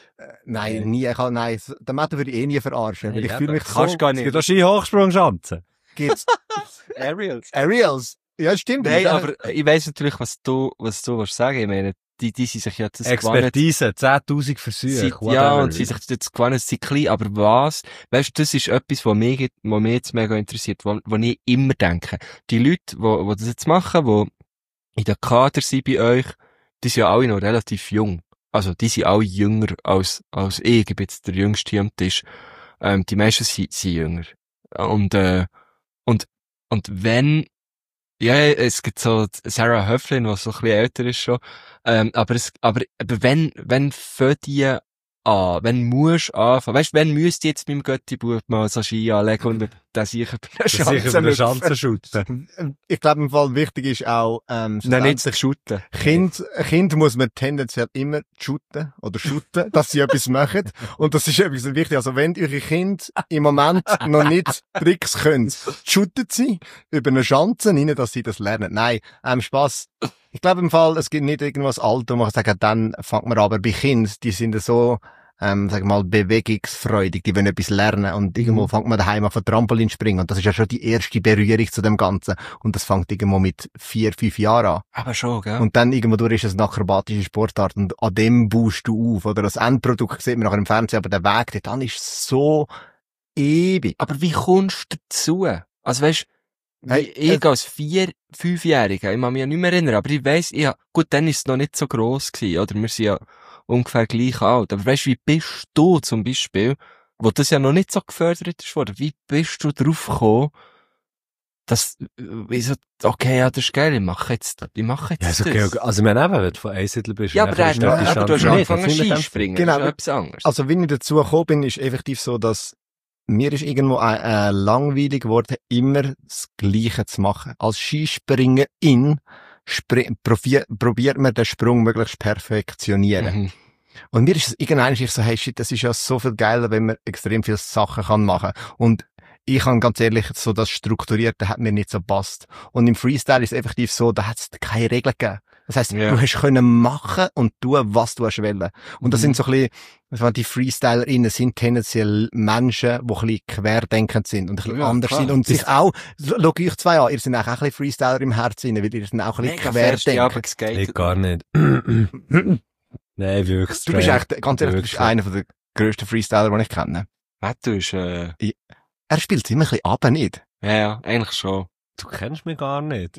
Speaker 5: nein, nie, ich, kann- nein, so- den Mathe würde ich eh nie verarschen, weil ich
Speaker 1: Ja,
Speaker 5: fühle mich
Speaker 4: kannst
Speaker 5: so,
Speaker 4: gar
Speaker 1: Es
Speaker 4: nicht.
Speaker 1: gibt auch Ski-Hochsprung-Schanze.
Speaker 5: gibt's
Speaker 4: Aerials.
Speaker 5: Aerials. Ja, stimmt.
Speaker 4: Nein,
Speaker 5: Ja,
Speaker 4: aber ich weiss natürlich, was du, was du willst sagen. Ich meine, die, die sind sich ja das gewonnen.
Speaker 1: Expertise, zehntausend Versuche.
Speaker 4: Sie,
Speaker 1: whatever.
Speaker 4: ja, und sie sich jetzt gewonnen, sie sind klein, aber was? Weißt du, das ist etwas, was mich, was mich jetzt mega interessiert, wo, wo ich immer denke. Die Leute, wo, wo das jetzt machen, die in der Kader sind bei euch, die sind ja alle noch relativ jung. Also, die sind alle jünger als, als ich. Ich bin jetzt der Jüngste hier am Tisch. Ähm, die meisten sind, sind jünger. Und, äh, und, und wenn, ja, es gibt so Sarah Höflin, die so ein bisschen älter ist schon. Ähm, aber es, aber, aber wenn, wenn für die an, wenn musst anfangen, weißt, wenn müsst jetzt beim Götti-Bub mal so Ski anlegen und der sich über eine
Speaker 1: Sicher über eine Schanze schütten.
Speaker 5: ich glaube, im Fall wichtig ist auch, ähm,
Speaker 4: Nein, nicht
Speaker 5: schlussendlich,
Speaker 4: zu shooten.
Speaker 5: Kind, Kind muss man tendenziell immer shooten oder shooten, dass sie etwas machen. Und das ist etwas wichtig. Also, wenn eure Kind im Moment noch nicht Tricks können, shootet sie über eine Schanze rein, dass sie das lernen. Nein, ähm, Spaß. Ich glaube im Fall, es gibt nicht irgendwas Alter, wo man kann sagen, dann fängt man an. Aber bei Kindern, die sind so, ähm, sag mal, bewegungsfreudig, die wollen etwas lernen und irgendwo fängt man daheim an von Trampolin springen und das ist ja schon die erste Berührung zu dem Ganzen und das fängt irgendwo mit vier, fünf Jahren an.
Speaker 4: Aber schon, gell?
Speaker 5: Und dann irgendwo durch ist es eine akrobatische Sportart und an dem baust du auf, oder das Endprodukt sieht man nachher im Fernsehen, aber der Weg dorthin ist so ewig.
Speaker 4: Aber wie kommst du dazu? Also weisst,
Speaker 5: Hey,
Speaker 4: ich als vier, fünfjähriger, ich kann mich ja nicht mehr erinnern, aber ich weiss, ja, gut, dann ist es noch nicht so gross gewesen, oder? Wir sind ja ungefähr gleich alt. Aber weisst, wie bist du zum Beispiel, wo das ja noch nicht so gefördert ist worden, wie bist du drauf gekommen, dass, wie so, okay, ja, das ist geil, ich mache jetzt, ich mache jetzt
Speaker 1: Ja, also,
Speaker 4: das.
Speaker 1: okay, also, wir haben eben, wenn du von Einsiedeln bist.
Speaker 4: Ja, aber,
Speaker 1: dann
Speaker 4: der,
Speaker 1: ist
Speaker 4: aber
Speaker 1: die
Speaker 4: du hast
Speaker 1: Chance
Speaker 4: ja
Speaker 1: nicht.
Speaker 4: angefangen
Speaker 1: Das ist nicht
Speaker 4: Skispringen,
Speaker 5: Genau.
Speaker 4: das ist ja etwas anderes.
Speaker 5: Also, wie ich dazu gekommen bin, ist effektiv so, dass mir ist irgendwo äh, äh, langweilig geworden, immer das Gleiche zu machen. Als Skispringerin spri- probier, probiert man den Sprung möglichst perfektionieren.
Speaker 4: Mhm.
Speaker 5: Und mir ist es irgendwann ich so, hey shit, das ist ja so viel geiler, wenn man extrem viele Sachen kann machen. Und ich kann ganz ehrlich, so das Strukturierte hat mir nicht so passt. Und im Freestyle ist es effektiv so, da hat es keine Regeln gegeben. Das heisst,
Speaker 4: Ja.
Speaker 5: du hast können machen und tun, was du hast wollen. Und das
Speaker 4: Mhm.
Speaker 5: sind so ein bisschen, was war die FreestylerInnen sind tendenziell Menschen, die ein bisschen querdenkend sind und ein bisschen
Speaker 4: Ja,
Speaker 5: anders
Speaker 4: klar.
Speaker 5: sind und sich auch, schau euch zwei an, ihr seid auch ein bisschen Freestyler im Herzen, weil ihr sind auch ein bisschen
Speaker 4: Mega fest, ja, aber
Speaker 5: querdenkend.
Speaker 1: Ich
Speaker 4: geskatet.
Speaker 1: gar nicht. Nein, wirklich.
Speaker 5: Du bist
Speaker 1: straight.
Speaker 5: echt, ganz ehrlich, du bist
Speaker 1: Wirklich.
Speaker 5: einer der grössten Freestyler, die ich kenne.
Speaker 4: Matthew ist, äh,
Speaker 5: Er spielt immer ein bisschen ab, nicht?
Speaker 4: ja, ja, eigentlich schon.
Speaker 1: Du kennst mich gar nicht.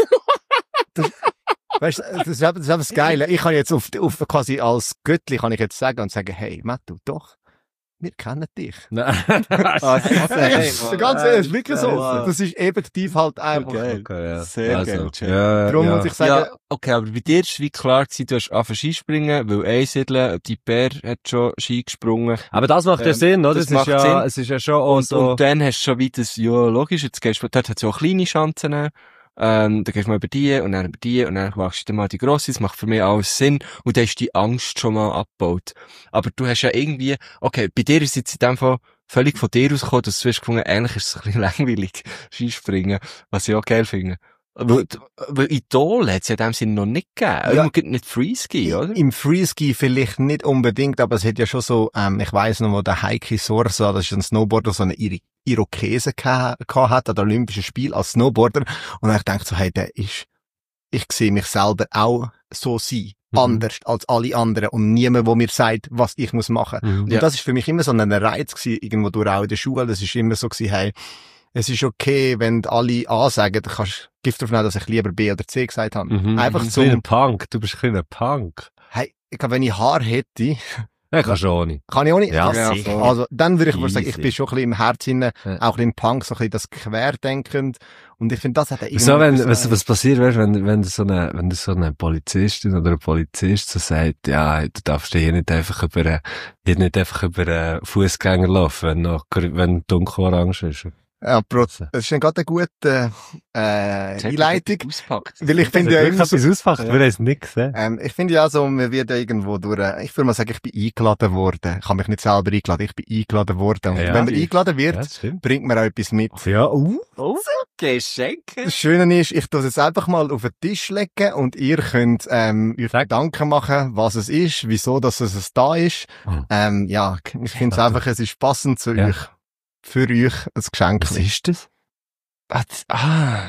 Speaker 5: das, weißt, das ist eben das, ist eben das Geile. Ich kann jetzt auf, auf quasi als Göttli kann ich jetzt sagen und sagen, hey, Mattu, doch, wir kennen dich.
Speaker 1: Nein.
Speaker 4: Ah, hey,
Speaker 5: So ganz ehrlich, das ist wirklich so.
Speaker 4: Wow.
Speaker 5: Das ist effektiv halt einfach.
Speaker 4: Okay.
Speaker 1: Okay, ja.
Speaker 4: Sehr
Speaker 1: also,
Speaker 4: geil, Jay.
Speaker 1: ja,
Speaker 5: Darum
Speaker 1: ja.
Speaker 5: muss ich sagen,
Speaker 4: Ja, okay, aber bei dir ist wie klar gewesen, du hast angefangen Skispringen, weil Einsiedeln, die Bär hat schon Ski gesprungen.
Speaker 1: Aber das macht ja
Speaker 4: Ähm,
Speaker 1: Sinn, oder?
Speaker 4: das
Speaker 1: Das, ist
Speaker 4: macht
Speaker 1: ja,
Speaker 4: Sinn.
Speaker 1: es ist ja schon auch
Speaker 4: Und,
Speaker 1: so.
Speaker 4: und dann hast du schon wieder das, ja, logisch, jetzt gehst du, dort hat es ja auch kleine Chancen, ähm, dann gehst du mal über die, und dann über die, und dann machst du dann mal die grosse, das macht für mich alles Sinn, und dann ist die Angst schon mal abgebaut. Aber du hast ja irgendwie, okay, bei dir ist es jetzt in dem Fall völlig von dir ausgekommen, dass du hast gefunden, eigentlich ist es ein bisschen langweilig, Skispringen, was ich auch geil finde. Weil, weil Idol hat es ja in dem Sinne noch nicht gegeben.
Speaker 5: Ja.
Speaker 4: Ja. Nicht Freeski, oder?
Speaker 5: im Freeski vielleicht nicht unbedingt, aber es hat ja schon so, ähm, ich weiss noch, wo der Heiki Sorsa, das ist ein Snowboarder, so eine Iri- Irokese gehabt hat, an den Olympischen Spielen als Snowboarder. Und ich dachte so, hey, der ist, ich sehe mich selber auch so sein.
Speaker 1: Mhm.
Speaker 5: Anders als alle anderen und niemand, wo mir sagt, was ich muss machen.
Speaker 1: Mhm.
Speaker 5: Und
Speaker 4: Ja.
Speaker 5: das ist für mich immer so ein Reiz gewesen, irgendwo durch auch in der Schule. Das ist immer so gewesen, hey, es ist okay, wenn alle A sagen, dann kannst, gib drauf nach, dass ich lieber B oder C gesagt habe.
Speaker 1: Mhm.
Speaker 5: Einfach
Speaker 1: Mhm.
Speaker 5: so,
Speaker 1: Kleiner Punk. Du bist ein kleiner Punk.
Speaker 5: hey, ich glaube, wenn ich Haar hätte,
Speaker 1: Ja, kannst du auch nicht.
Speaker 5: kann ich auch nicht.
Speaker 1: Ja,
Speaker 5: Das-
Speaker 1: sicher.
Speaker 5: also, dann würde ich wohl sagen, ich
Speaker 1: Easy.
Speaker 5: bin schon ein bisschen im Herzen,
Speaker 1: Ja.
Speaker 5: auch ein bisschen im Punk, so ein bisschen das Querdenkend. Und ich finde, das hat er
Speaker 1: So, wenn,
Speaker 5: etwas-
Speaker 1: was, was passiert, weißt, wenn, wenn du so eine, wenn du so eine Polizistin oder ein Polizist so sagt, ja, du darfst hier nicht einfach über, äh, hier nicht einfach über einen Fußgänger laufen, wenn noch, wenn dunkelorange ist.
Speaker 5: Ja, Bro, das ist dann gerade eine gute, äh, Einleitung.
Speaker 4: Auspackt.
Speaker 5: Weil ich finde ja
Speaker 1: ich
Speaker 5: immer
Speaker 1: hab
Speaker 5: so,
Speaker 1: etwas ausgepackt, wir haben es nicht gesehen.
Speaker 5: ähm, ich finde ja so, man wird ja irgendwo durch, äh, ich würde mal sagen, ich bin eingeladen worden. Ich habe mich nicht selber eingeladen, ich bin eingeladen worden. Und
Speaker 1: Ja,
Speaker 5: wenn man
Speaker 1: ja.
Speaker 5: eingeladen wird,
Speaker 1: Ja, das stimmt.
Speaker 5: bringt man auch etwas mit.
Speaker 1: Ja, uh.
Speaker 4: Oh, Geschenke.
Speaker 5: Das Schöne ist, ich tue es jetzt einfach mal auf den Tisch legen und ihr könnt, ähm, euch
Speaker 1: Sag.
Speaker 5: Gedanken machen, was es ist, wieso, dass es es da ist.
Speaker 1: Oh.
Speaker 5: Ähm, ja, ich finde es einfach, es ist passend zu
Speaker 1: Ja.
Speaker 5: euch. Für euch ein Geschenk.
Speaker 1: Was ist das?
Speaker 4: Ah, das- ah.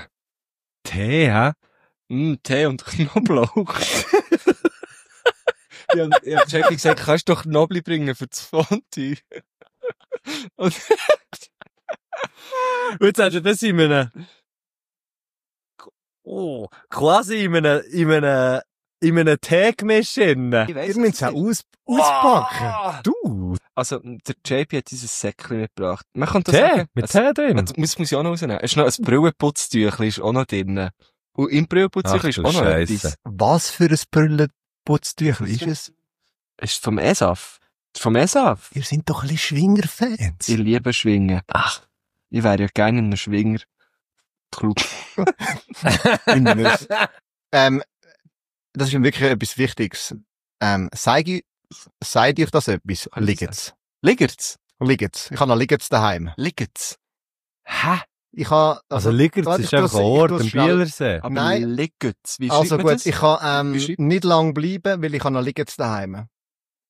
Speaker 1: Tee, hä?
Speaker 4: Mm, Tee und Knoblauch. ich hab, ich hab Jackie gesagt, kannst du doch Knoblauch bringen für das Fondue. Und
Speaker 1: Und jetzt hast du das in einem, oh, quasi in einem, in einem, in einem Teegemisch drin.
Speaker 4: ich
Speaker 5: Ihr
Speaker 4: weiss,
Speaker 5: müsst es
Speaker 4: was
Speaker 5: auch
Speaker 4: das ist.
Speaker 5: aus, auspacken.
Speaker 4: Ah!
Speaker 1: Du,
Speaker 4: Also, der J P hat dieses Säckchen mitgebracht. Man kann das
Speaker 1: Tee,
Speaker 4: sagen.
Speaker 1: mit
Speaker 4: Es-
Speaker 1: Tee drin.
Speaker 4: Das muss, muss ich auch noch rausnehmen. Es ist noch ein Brillenputztüchli, ist auch noch drin. Und im Brillenputztüchli ist
Speaker 1: Ach
Speaker 4: auch
Speaker 1: du
Speaker 4: noch
Speaker 1: Scheisse.
Speaker 4: etwas.
Speaker 5: Was für ein Brillenputztüchel ist es?
Speaker 4: Ist vom E S A F. Ist vom E S A F.
Speaker 5: Ihr seid doch ein bisschen Schwinger-Fans.
Speaker 4: Ich liebe Schwingen. Ach, ich wäre ja gerne in einem Schwinger. Club.
Speaker 5: ähm, das ist wirklich etwas Wichtiges. Ähm, seid ihr, seid euch das etwas?
Speaker 4: Kann ich
Speaker 5: Liegt's.
Speaker 4: Liegt's?
Speaker 5: Liegt's. Ich habe noch Liegt's daheim.
Speaker 4: Liegt's?
Speaker 5: Hä? Ich habe,
Speaker 1: Also, Ligertz
Speaker 5: warte,
Speaker 1: ist
Speaker 5: ich
Speaker 1: einfach
Speaker 5: tu's-
Speaker 1: ein
Speaker 5: ich
Speaker 1: Ort
Speaker 5: tu's
Speaker 1: im
Speaker 5: schnell-
Speaker 1: Bielersee.
Speaker 4: Aber
Speaker 5: Nein.
Speaker 4: liegt's? Wie
Speaker 5: Also
Speaker 4: schreibt man
Speaker 5: gut,
Speaker 4: das?
Speaker 5: ich kann ähm,
Speaker 4: Wie schreibt-
Speaker 5: nicht lang bleiben, weil ich habe noch Liegt's daheim.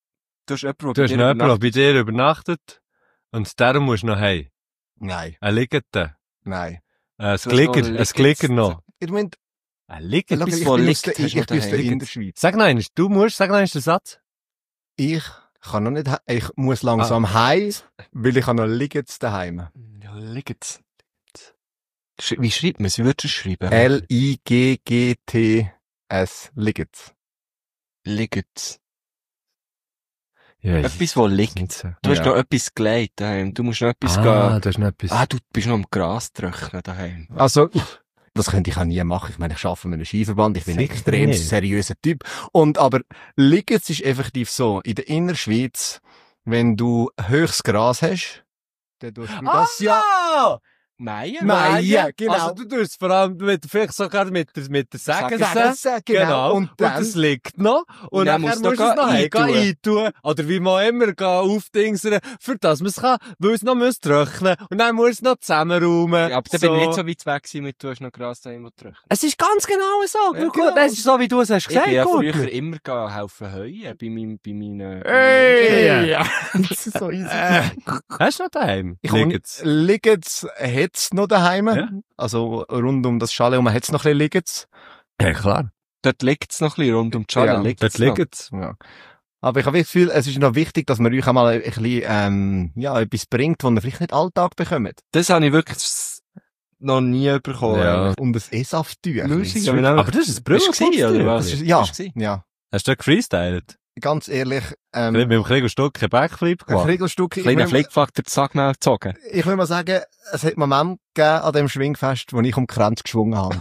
Speaker 4: Du hast jemanden,
Speaker 1: Du hast noch jemanden, der bei dir übernachtet. Und darum musst du noch heim.
Speaker 5: Nein,
Speaker 1: Ein Liegenden.
Speaker 5: nein.
Speaker 1: Äh, Ein
Speaker 4: Du hast noch
Speaker 1: Glicker.
Speaker 4: einen
Speaker 1: Ein Glicker noch.
Speaker 5: Ich meine,
Speaker 1: Ein
Speaker 5: ich,
Speaker 1: Liegender.
Speaker 4: Etwas,
Speaker 5: ich,
Speaker 4: wo
Speaker 5: bin aus
Speaker 4: liegt,
Speaker 5: der,
Speaker 4: hast
Speaker 5: ich,
Speaker 4: du
Speaker 5: ich bin aus der
Speaker 4: daheim.
Speaker 5: Innerschweiz.
Speaker 1: Sag noch einmal, du musst, sag noch einmal den Satz.
Speaker 5: Ich kann noch nicht, he- ich muss langsam
Speaker 1: Ah.
Speaker 5: heim, weil ich habe noch Liegets daheim.
Speaker 4: Ja, liegt's. Sch- Wie schreibt man es? Wie würdest du es schreiben?
Speaker 5: L I G G T S. Liegets.
Speaker 4: Liegt's.
Speaker 1: Ja,
Speaker 4: Etwas, wo liegt.
Speaker 1: nicht so.
Speaker 4: Du hast
Speaker 5: Ja.
Speaker 4: noch etwas gelegt daheim. Du musst noch etwas
Speaker 1: Ah,
Speaker 4: gehen.
Speaker 1: du hast noch etwas.
Speaker 4: Ah, du bist noch am Gras trocknen daheim.
Speaker 5: Also, das könnte ich auch nie machen. Ich meine, ich arbeite mit einem Skiverband. Ich bin ein
Speaker 1: Sicher
Speaker 5: extrem
Speaker 1: nicht.
Speaker 5: seriöser Typ. Und, aber, Liegets ist effektiv so. In der Innerschweiz, wenn du höchstes Gras hast, dann tust du das ja.
Speaker 4: Meien?
Speaker 5: Meien, genau.
Speaker 1: Also du tust vor allem mit, vielleicht sogar mit der, mit der Säge.
Speaker 5: Sagen, genau. Und
Speaker 1: Und,
Speaker 5: dann,
Speaker 1: das liegt noch. Und,
Speaker 4: Und dann
Speaker 1: dann
Speaker 4: musst
Speaker 1: musst
Speaker 4: du
Speaker 1: du es
Speaker 4: noch
Speaker 1: noch heim
Speaker 4: eintun.
Speaker 1: eintun. Oder wie man immer gehen aufdingsen, für das man es kann, weil es noch muss trocknen. Und dann muss es noch zusammenräumen.
Speaker 4: Ja, aber dann bin ich nicht so weit weg gewesen, mit du hast noch Gras daheim, wo trocknen.
Speaker 1: Es ist ganz genau so.
Speaker 4: Ja,
Speaker 1: Gut,
Speaker 4: genau.
Speaker 1: Das ist so, wie du es hast
Speaker 4: Ich bin ja
Speaker 1: gesagt.
Speaker 4: früher
Speaker 1: Gurtner.
Speaker 4: immer gegangen, helfen heuen, bei meinem, bei meinen...
Speaker 1: Ey!
Speaker 5: ja. Das ist so easy.
Speaker 1: Äh, hast du noch daheim?
Speaker 5: Ich habe
Speaker 1: Liegt's?
Speaker 5: Liegets hat's noch daheim.
Speaker 1: Ja.
Speaker 5: Also rund um das Chalet herum hat's noch ein bisschen Liegets.
Speaker 1: Ja, klar.
Speaker 4: Dort liegt's noch ein bisschen, rund um die Schale
Speaker 5: Ja,
Speaker 4: liegt's
Speaker 1: Dort
Speaker 4: noch.
Speaker 1: liegt's.
Speaker 5: Ja. Aber ich habe das Gefühl, es ist noch wichtig, dass man euch auch mal ein bisschen, ähm, ja, etwas bringt, was ihr vielleicht nicht Alltag bekommt.
Speaker 4: Das habe ich wirklich noch nie bekommen.
Speaker 1: Ja.
Speaker 5: Und das E S A F-Tüchlein.
Speaker 4: Lustig, aber nein.
Speaker 1: Aber das ist ein
Speaker 4: Bist du gewesen, oder was?
Speaker 5: Das ist- Ja,
Speaker 4: Bist du gewesen?
Speaker 5: ja.
Speaker 1: Hast du gefreestylt?
Speaker 5: Ganz ehrlich,
Speaker 1: Ähm,
Speaker 5: ähm,
Speaker 1: mit dem Kriegelstück ein Backflip
Speaker 5: ein
Speaker 1: gemacht?
Speaker 5: Kriegelstück, ich
Speaker 4: Kleiner
Speaker 5: will,
Speaker 4: Flickfaktor, Sack mal gezogen.
Speaker 5: ich will mal sagen, es hat einen Moment gegeben an dem Schwingfest, wo ich um die Grenze geschwungen habe.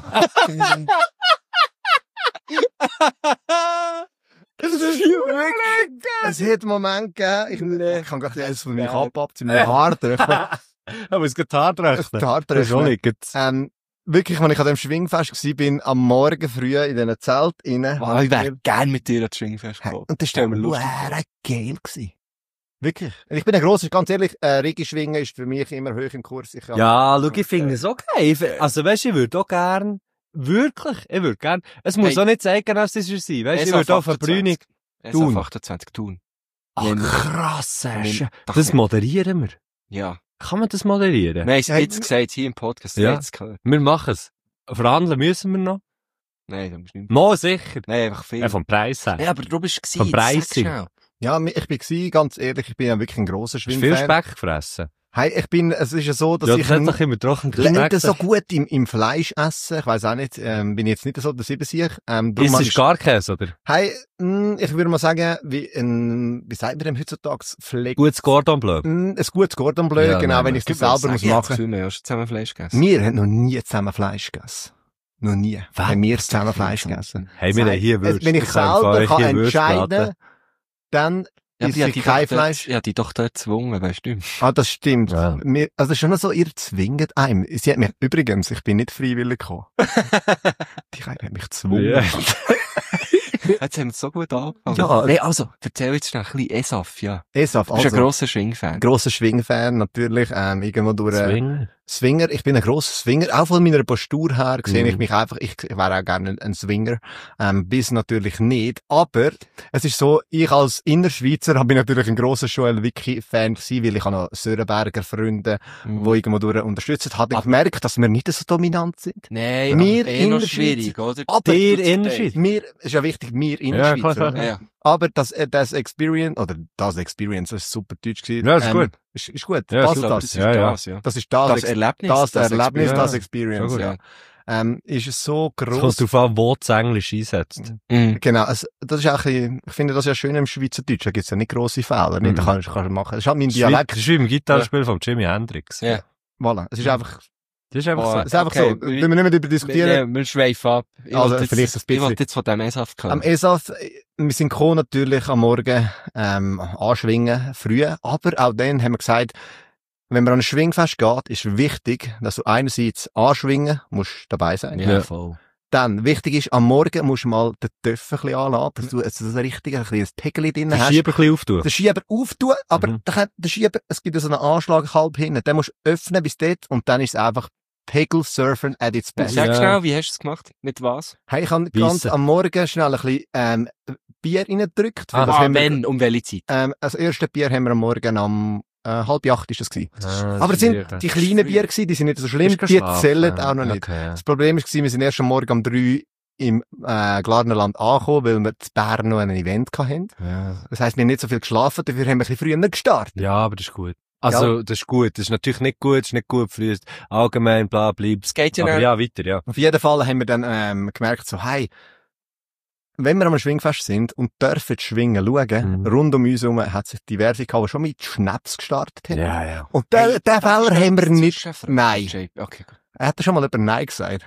Speaker 5: Es hat einen Moment gegeben, ich, ich kann gerade eines von meinen Kappe ab, zu meinem Haar drücken.
Speaker 1: Aber es geht hart
Speaker 5: Das
Speaker 1: rechnen.
Speaker 5: Haar
Speaker 1: Das ist schon
Speaker 5: drücken.
Speaker 1: liegt's.
Speaker 5: Ähm, wirklich, als ich an dem Schwingfest war, bin am Morgen früh in diesen Zelt rein.
Speaker 4: Oh, ich wäre gern mit dir an das Schwingfest
Speaker 5: Hey,
Speaker 4: gekommen.
Speaker 5: und das
Speaker 4: Stell
Speaker 5: war
Speaker 4: mir lustig
Speaker 5: sehr geil gewesen. Wirklich. Ich bin ein grosser, ganz ehrlich, äh, Rigi-Schwingen ist für mich immer hoch im Kurs. Ich hab-
Speaker 1: Ja, schau, ich finde es okay. Ich find- Also, weißt du, ich würde auch gern, wirklich, ich würde gern, es muss
Speaker 4: Hey.
Speaker 1: auch nicht zeitgenössisch sein, weißt du, ich würde auch auf eine Brünig.
Speaker 4: Tun.
Speaker 1: Thun.
Speaker 4: achtundzwanzig Thun.
Speaker 1: Ach,
Speaker 4: Nehmen wir-
Speaker 1: krass,
Speaker 4: nehmen
Speaker 1: Sascha.
Speaker 4: wir- doch
Speaker 1: Das
Speaker 4: nicht.
Speaker 1: moderieren wir.
Speaker 4: Ja.
Speaker 1: Kann man das moderieren?
Speaker 4: Wir haben es
Speaker 5: Ja,
Speaker 4: jetzt gesagt, hier im Podcast.
Speaker 1: Ja.
Speaker 4: Jetzt gehört.
Speaker 1: Wir machen es. Verhandeln müssen wir noch.
Speaker 4: Nein, da musst du nicht.
Speaker 1: Mal sicher.
Speaker 4: Nein, einfach viel.
Speaker 1: Ja, vom Preis her.
Speaker 4: Ja, aber du bist gewesen.
Speaker 1: Vom Pricing.
Speaker 4: Sag schnell.
Speaker 5: Ja, ich bin gewesen, ganz ehrlich, ich bin ja wirklich ein grosser
Speaker 1: Hast du viel
Speaker 5: Schwingfan.
Speaker 1: Speck gefressen?
Speaker 5: Hey, ich bin, es ist ja so, dass
Speaker 1: Ja,
Speaker 5: ich
Speaker 1: das hat doch immer trocken
Speaker 5: nicht so gut im, im Fleisch essen. Ich weiss auch nicht, ähm, bin ich jetzt nicht so der Siebensieg. Ähm, darum
Speaker 1: Ist
Speaker 5: hab
Speaker 1: es
Speaker 5: ich-
Speaker 1: gar Käse, oder?
Speaker 5: Hey, mh, ich würde mal sagen, wie ein, wie sagt man dem heutzutage? Pflege.
Speaker 1: Gutes Cordon Bleu.
Speaker 5: Mh, ein gutes Cordon Bleu,
Speaker 1: Ja,
Speaker 5: genau,
Speaker 1: nein,
Speaker 5: wenn
Speaker 1: aber
Speaker 5: ich es
Speaker 4: Du willst
Speaker 5: selber muss
Speaker 4: sagen,
Speaker 5: machen.
Speaker 4: jetzt, wir haben schon zusammen Fleisch gegessen.
Speaker 5: Wir haben noch nie zusammen Fleisch gegessen. Noch nie.
Speaker 1: Was?
Speaker 5: Haben wir zusammen Fleisch gegessen.
Speaker 1: Hey, wir haben hier
Speaker 5: Es-
Speaker 1: Würste.
Speaker 5: Wenn ich
Speaker 1: Ich kann
Speaker 5: selber
Speaker 1: im Fall
Speaker 5: kann
Speaker 1: hier Würste
Speaker 5: entscheiden,
Speaker 1: braten.
Speaker 5: dann
Speaker 4: Ja,
Speaker 5: ist
Speaker 4: die hat
Speaker 5: es
Speaker 4: die
Speaker 5: kein
Speaker 4: doch dort-
Speaker 5: Fleisch.
Speaker 4: Ja, die doch dort gezwungen, weißt du.
Speaker 5: Ah, das stimmt.
Speaker 1: Ja.
Speaker 5: Wir, also, das ist schon noch so, ihr zwingt einem. Sie hat mich, übrigens, ich bin nicht freiwillig gekommen. Die hat mich gezwungen.
Speaker 1: Ja.
Speaker 4: Jetzt haben wir es so gut angefangen.
Speaker 5: Ja.
Speaker 4: Nee, also, erzähl jetzt schnell ein bisschen E S A F, ja.
Speaker 5: ESAF,
Speaker 4: Du bist ein
Speaker 5: also,
Speaker 4: grosser Schwingfan.
Speaker 5: grosser Schwingfan, natürlich, ähm, irgendwo durch, äh,
Speaker 1: Swing.
Speaker 5: Swinger. Ich bin ein grosser Swinger. Auch von meiner Postur her sehe
Speaker 1: Mhm.
Speaker 5: ich mich einfach, ich, ich wäre auch gerne ein, ein Swinger. Ähm, bis natürlich nicht. Aber, es ist so, ich als Innerschweizer bin natürlich ein grosser Joel Wicki-Fan gewesen, weil ich habe noch Sörenberger Freunde,
Speaker 4: Mhm.
Speaker 5: die irgendwo durch unterstützt. Habe ich gemerkt, dass wir nicht so dominant sind.
Speaker 4: Nein,
Speaker 5: Wir
Speaker 4: aber eh noch
Speaker 5: Innerschweizer-
Speaker 4: schwierig, oder?
Speaker 5: Aber,
Speaker 1: Der
Speaker 4: du-
Speaker 1: Innerschweizer.
Speaker 5: mir, ist ja wichtig, wir
Speaker 1: Ja,
Speaker 5: Innerschweizer.
Speaker 1: klar, klar.
Speaker 4: Ja, ja.
Speaker 5: Aber das, äh, das Experience, oder das Experience, das ist super deutsch gewesen.
Speaker 1: Ja, ist gut.
Speaker 5: Ist, ist gut.
Speaker 1: Ja,
Speaker 5: Passt
Speaker 1: ist
Speaker 4: Ich glaube,
Speaker 5: das?
Speaker 4: das ist
Speaker 1: Ja, ja.
Speaker 4: das, ja.
Speaker 5: Das ist das,
Speaker 4: Das
Speaker 5: Ex-
Speaker 4: Erlebnis.
Speaker 5: das, Erlebnis,
Speaker 1: Experience.
Speaker 5: das
Speaker 1: Ja.
Speaker 5: Experience.
Speaker 1: Schon gut.
Speaker 5: Ja. Ähm, ist es so
Speaker 1: Es kommt
Speaker 5: gross.
Speaker 1: darauf an, wo du Englisch einsetzt.
Speaker 4: Mhm.
Speaker 5: Genau, es, das ist auch ein bisschen, ich finde das ja schön im Schweizerdeutsch, da gibt's ja nicht grosse Fehler, nicht? Da
Speaker 1: Mhm.
Speaker 5: kannst, kannst du machen. Das ist halt mein
Speaker 1: Das
Speaker 5: Dialekt.
Speaker 1: ist wie im Gitarrespiel von Jimi Hendrix.
Speaker 4: Ja.
Speaker 5: Voilà. Es ist einfach,
Speaker 1: Das ist einfach
Speaker 4: Oh,
Speaker 1: so.
Speaker 5: es ist einfach
Speaker 4: Okay,
Speaker 5: so.
Speaker 4: wir-
Speaker 5: Wenn wir nicht mehr darüber diskutieren,
Speaker 4: Wir, wir schweifen ab. Ich
Speaker 5: Also,
Speaker 4: wollte jetzt,
Speaker 5: vielleicht ein bisschen.
Speaker 4: Ich wollte jetzt von dem E S A F
Speaker 5: am
Speaker 4: hören.
Speaker 5: E S A F, wir sind gekommen natürlich am Morgen, ähm, anschwingen, früh. Aber auch dann haben wir gesagt, wenn man an ein Schwingfest geht, ist wichtig, dass du einerseits anschwingen musst dabei sein.
Speaker 4: Ja,
Speaker 1: Ja.
Speaker 4: voll.
Speaker 5: Dann, wichtig ist, am Morgen musst du mal den Töpf ein bisschen anladen, dass du so ein richtiges, ein kleines Tegeli drin
Speaker 1: Den
Speaker 5: hast.
Speaker 1: Schieber ein bisschen auftun.
Speaker 5: Den Schieber auftun, aber
Speaker 1: Mhm.
Speaker 5: der, kann- der Schieber, es gibt ja so einen Anschlag halb hinten, den musst du öffnen bis dort und dann ist es einfach Pegel Surfen at its best.
Speaker 4: Sag
Speaker 1: Ja.
Speaker 4: schnell, wie hast du es gemacht? Mit was?
Speaker 5: Hey, ich habe ganz
Speaker 1: Weisse.
Speaker 5: am Morgen schnell ein bisschen, ähm, Bier reingedrückt.
Speaker 1: Ah,
Speaker 5: das
Speaker 4: Ah,
Speaker 5: haben wir,
Speaker 4: wenn, um welche Zeit?
Speaker 5: ähm, das erste Bier haben wir am Morgen am äh, halb acht ist das gewesen.
Speaker 1: Ah,
Speaker 5: Aber es sind
Speaker 1: das
Speaker 5: die
Speaker 1: ist
Speaker 5: kleinen Bier gewesen, die sind nicht so schlimm,
Speaker 1: Bist du
Speaker 5: die
Speaker 1: geschlafen?
Speaker 5: zählen auch noch nicht.
Speaker 1: Okay, ja.
Speaker 5: Das Problem war, wir sind erst am Morgen um drei im äh, Glarnerland angekommen, weil wir in Bern noch ein Event hatten.
Speaker 1: Ja.
Speaker 5: Das heisst, wir haben nicht so viel geschlafen, dafür haben wir ein bisschen früher gestartet.
Speaker 1: Ja, aber das ist gut. Also, das ist gut. Das ist natürlich nicht gut, das ist nicht gut für uns. Allgemein, bla, bleibt's.
Speaker 4: Es geht ja
Speaker 1: Aber
Speaker 4: nicht.
Speaker 1: ja, weiter, ja.
Speaker 5: Auf jeden Fall haben wir dann ähm, gemerkt, so, hey, wenn wir am Schwingfest sind und dürfen schwingen schauen,
Speaker 1: Mhm.
Speaker 5: rund um uns herum hat sich die Werbung gehabt, die schon mit Schnaps gestartet hat.
Speaker 1: Ja, ja.
Speaker 5: Und den,
Speaker 4: Hey,
Speaker 5: den
Speaker 4: darf ich
Speaker 5: Fehler
Speaker 4: schnell
Speaker 5: haben wir
Speaker 4: was
Speaker 5: nicht.
Speaker 4: zwischenfragen?
Speaker 5: Nein.
Speaker 4: J P, okay, gut.
Speaker 5: Er hat schon mal über Nein gesagt.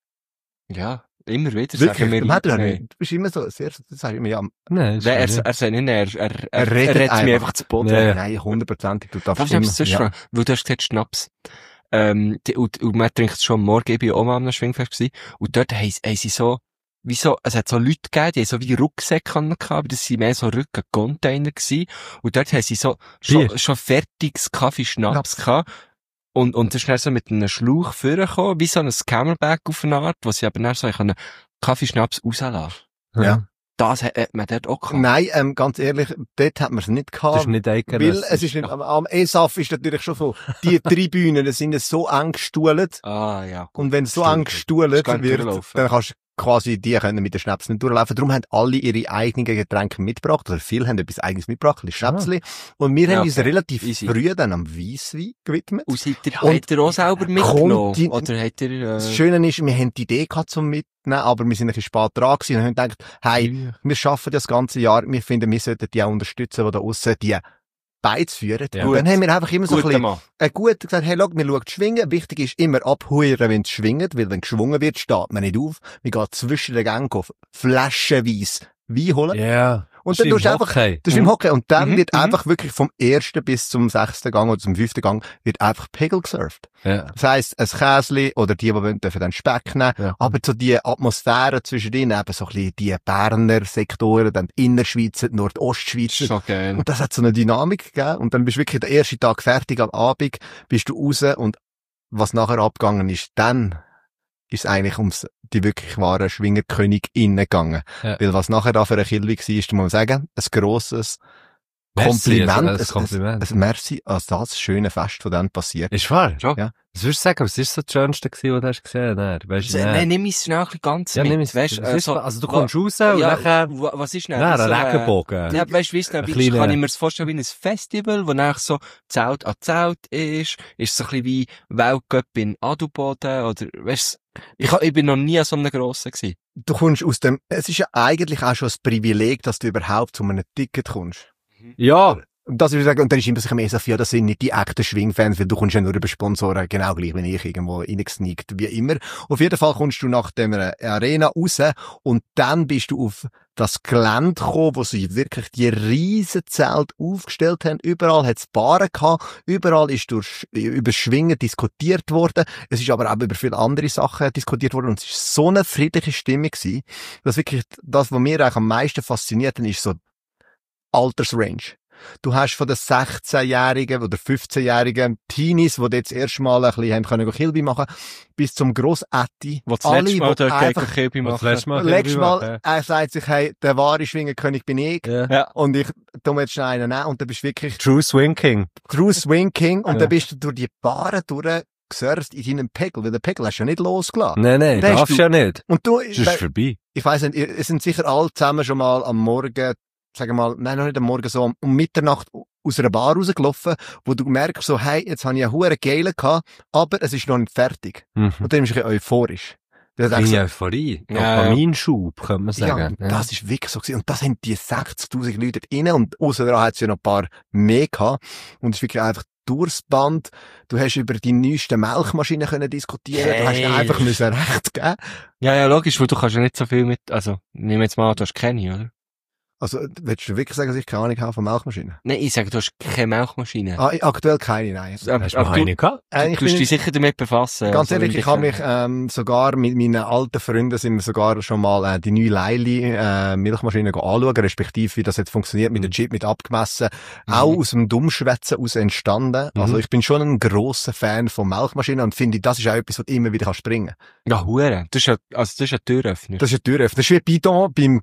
Speaker 4: Ja, immer wieder
Speaker 5: Wirklich?
Speaker 4: sagen wir
Speaker 5: Du, hat er
Speaker 4: nein.
Speaker 5: nicht. Du bist immer so, sehr, das sagst du immer, ja,
Speaker 1: Nein, das
Speaker 4: Nein, er,
Speaker 1: ist
Speaker 4: er sagt nicht, nein, er, er, er,
Speaker 5: Er redet
Speaker 4: er redet
Speaker 5: einfach.
Speaker 4: mir einfach zu Boden.
Speaker 1: Ja, ja.
Speaker 5: nein, hundertprozentig, du darfst
Speaker 4: Darf ich etwas
Speaker 5: immer.
Speaker 4: zwischenfragen? Weil du hast gesagt, Schnaps. Ähm, die, und, und man trinkt es schon am Morgen, ich bin auch mal am Schwingfest gewesen. Und dort haben, sie- haben sie so, wie so, es hat so Leute gegeben, die haben so wie Rucksäcke gehabt, aber das sind mehr so Rückencontainer gewesen. Und dort haben sie so, schon,
Speaker 1: Bier.
Speaker 4: schon fertiges Kaffee-Schnaps gehabt. Und, und das ist dann so mit einem Schlauch vorgekommen, wie so ein Camelback auf eine Art, wo sie aber dann so einen Kaffeeschnaps rauslassen.
Speaker 5: Ja.
Speaker 4: Das hat, hat man dort auch gehabt.
Speaker 5: Nein, ähm, ganz ehrlich, dort hat man es nicht
Speaker 1: Das
Speaker 5: gehabt.
Speaker 1: ist nicht
Speaker 5: Weil
Speaker 1: eidgenössisch.
Speaker 5: es ist nicht, am, am E S A F ist natürlich schon so, die Tribünen die sind so eng gestuhlt.
Speaker 4: Ah, ja.
Speaker 5: Und wenn es so
Speaker 4: Stimmt.
Speaker 5: eng gestuhlt
Speaker 4: Das kann nicht
Speaker 5: wird,
Speaker 4: durchlaufen.
Speaker 5: dann kannst du quasi, die können mit den Schnaps nicht durchlaufen. Darum haben alle ihre eigenen Getränke mitgebracht, oder viele haben etwas eigenes mitgebracht, ein bisschen Schnäpsli. Und wir
Speaker 4: Ja,
Speaker 5: haben uns
Speaker 4: okay.
Speaker 5: relativ
Speaker 4: Easy.
Speaker 5: früh dann am Weisswein gewidmet.
Speaker 4: Und seid ihr,
Speaker 5: Und
Speaker 4: habt ihr auch selber mitgenommen?
Speaker 5: kommt die-
Speaker 4: Oder habt ihr, äh,
Speaker 5: Das Schöne ist, wir haben die Idee gehabt zum Mitnehmen, aber wir sind ein bisschen spät dran gewesen und haben gedacht, hey, wir schaffen das ganze Jahr, wir finden, wir sollten die auch unterstützen, die da aussen die Beiz führen.
Speaker 1: Ja.
Speaker 5: Und dann haben wir einfach immer so ein
Speaker 4: guter
Speaker 5: bisschen,
Speaker 4: Mann.
Speaker 5: äh, gut gesagt, hey, schau, wir schauen schwingen. Wichtig ist immer abhuren, wenn es schwingt, weil wenn geschwungen wird, steht man nicht auf. Wir gehen zwischen den Gängen auf, flaschenweise Wein holen.
Speaker 1: Ja.
Speaker 5: Und
Speaker 1: Das
Speaker 5: dann
Speaker 1: ist
Speaker 5: tust du
Speaker 1: im
Speaker 5: einfach,
Speaker 1: Hockey.
Speaker 5: das ist im Hockey. Und dann
Speaker 4: Mhm,
Speaker 5: wird
Speaker 4: mhm.
Speaker 5: einfach wirklich vom ersten bis zum sechsten Gang oder zum fünften Gang wird einfach Pegel gesurft.
Speaker 1: Ja.
Speaker 5: Das heisst, ein Käsli oder die, die wollen, dürfen dann Speck nehmen.
Speaker 1: Ja.
Speaker 5: Aber so die Atmosphäre zwischen denen, eben so ein bisschen die Berner Sektoren, dann die Innerschweizer, die Nordostschweizer.
Speaker 4: Schon geil.
Speaker 5: Und das hat so eine Dynamik gegeben. Und dann bist du wirklich der erste Tag fertig, am Abend bist du raus und was nachher abgegangen ist, dann ist es eigentlich ums die wirklich wahren Schwingerköniginnen gegangen.
Speaker 1: Ja.
Speaker 5: Weil was nachher da für eine Kilbe war, ist, muss man sagen, ein grosses
Speaker 1: Merci,
Speaker 5: Kompliment.
Speaker 1: also ein
Speaker 5: Ein-
Speaker 1: Kompliment.
Speaker 5: Ein, ein Merci an das schöne Fest, das dann passiert.
Speaker 1: Ist wahr?
Speaker 4: Schon?
Speaker 5: Ja.
Speaker 1: Was würdest du sagen, was ist so das Schönste gewesen, was du hast gesehen hast? Weißt du,
Speaker 4: Nein, nimm es schnell ein bisschen ganz
Speaker 1: ja,
Speaker 4: mit.
Speaker 1: nimm es,
Speaker 4: Weißt,
Speaker 1: was
Speaker 4: äh,
Speaker 1: ist,
Speaker 4: so,
Speaker 1: also du
Speaker 4: wa-
Speaker 1: kommst raus und
Speaker 4: ja,
Speaker 1: nachher,
Speaker 4: wa- was ist denn?
Speaker 1: nein,
Speaker 4: so,
Speaker 1: ein
Speaker 4: äh,
Speaker 1: Regenbogen.
Speaker 4: Ja, weißt du, wie es dann
Speaker 1: Ein
Speaker 4: ist,
Speaker 1: kleiner-
Speaker 4: kann ich mir das vorstellen wie ein Festival, wo nach so Zelt an Zelt ist, ist so ein bisschen wie Weltcup in Adelboden, oder, weißt du, ich, ich bin noch nie an so einem grossen gewesen.
Speaker 5: Du kommst aus dem, es ist ja eigentlich auch schon ein Privileg, dass du überhaupt zu einem Ticket kommst.
Speaker 1: Ja.
Speaker 5: Und das würde ich sagen, und dann ist immer sich mehr so, ja, das sind nicht die echten Schwingfans, weil du kommst ja nur über Sponsoren, genau gleich wie ich, irgendwo reingesneakt, wie immer. Auf jeden Fall kommst du nach der Arena raus und dann bist du auf das Gelände gekommen, wo sie wirklich die riesen Zelte aufgestellt haben. Überall hat es Baren gehabt, überall ist durch, über Schwingen diskutiert worden. Es ist aber auch über viele andere Sachen diskutiert worden und es ist so eine friedliche Stimmung gewesen, dass wirklich das, was mir eigentlich am meisten fasziniert hat, ist so Altersrange. Du hast von den sechzehnjährigen oder fünfzehnjährigen Teenies, die jetzt erstmal ein bisschen haben können Kilby machen, bis zum Grossätti.
Speaker 4: Wo das
Speaker 5: Alle,
Speaker 4: letzte Mal
Speaker 5: die
Speaker 4: dort
Speaker 5: einfach-
Speaker 4: gegen Kilby
Speaker 1: Das
Speaker 4: machen.
Speaker 1: letzte Mal.
Speaker 5: Letztes Mal,
Speaker 1: Ja.
Speaker 5: er sagt sich, hey, der wahre Schwingerkönig bin ich.
Speaker 1: Ja.
Speaker 4: Ja.
Speaker 5: Und ich tu mir jetzt schnell einen nehmen. Und dann bist du wirklich
Speaker 1: True Swing King.
Speaker 5: True Swing King. Und
Speaker 1: Ja.
Speaker 5: dann bist du durch die Baren durchgesurft in deinem Pegel. Weil den Pegel hast du ja nicht losgelassen.
Speaker 1: Nein, nein,
Speaker 5: Da hast
Speaker 1: darfst
Speaker 5: du-
Speaker 1: du ja nicht.
Speaker 5: Und du,
Speaker 1: Das ist vorbei.
Speaker 5: ich weiss nicht, ihr- es sind sicher alle zusammen schon mal am Morgen, sagen wir mal, nein, noch nicht am Morgen, so um, um Mitternacht aus einer Bar rausgelaufen, wo du merkst so, hey, jetzt habe ich einen hohen Geile gehabt, aber es ist noch nicht fertig.
Speaker 1: Mhm.
Speaker 5: Und dann bist du ein bisschen euphorisch. Dann denkst
Speaker 1: Kleine
Speaker 5: du,
Speaker 1: Euphorie.
Speaker 4: Ja,
Speaker 1: Dopaminschub, könnte man
Speaker 5: ja,
Speaker 1: sagen.
Speaker 5: und das ist wirklich so gewesen. Und das haben die sechzigtausend Leute dort rein und aussen dran hat es ja noch ein paar mehr gehabt. Und es ist wirklich einfach durchs Band. Du hast über die neuesten Melkmaschinen können diskutieren. Du hast ihnen
Speaker 4: Hey.
Speaker 5: einfach müssen Recht geben.
Speaker 4: Ja, ja, logisch, weil du kannst ja nicht so viel mit, also, nimm jetzt mal an, du hast keine, oder?
Speaker 5: Also, willst du wirklich sagen, dass ich keine Ahnung habe von Melkmaschinen?
Speaker 4: Nein, ich sage, du hast keine Milchmaschine.
Speaker 5: Ah, aktuell keine, nein.
Speaker 4: Aber,
Speaker 1: Hast du
Speaker 4: aber
Speaker 1: noch
Speaker 4: du,
Speaker 1: eine gehabt?
Speaker 5: Äh,
Speaker 4: du
Speaker 5: ich
Speaker 4: tust
Speaker 5: bin-
Speaker 4: dich sicher damit befassen.
Speaker 5: Ganz
Speaker 4: also,
Speaker 5: ehrlich,
Speaker 4: wenn
Speaker 5: ich habe
Speaker 4: dich,
Speaker 5: mich ähm, sogar mit meinen alten Freunden sind wir sogar schon mal äh, die neue Leili äh, Milchmaschine go anschauen, respektive wie das jetzt funktioniert mit dem Chip, mit abgemessen.
Speaker 4: Mhm.
Speaker 5: Auch aus dem Dummschwätzen aus entstanden.
Speaker 1: Mhm.
Speaker 5: Also ich bin schon ein grosser Fan von Milchmaschinen und finde, das ist auch etwas, was du immer wieder kannst bringen.
Speaker 4: Ja, hure. Das ist ja, also, das ist ein Türöffner.
Speaker 5: Das ist eine Türöffner. Das ist wie Bidon beim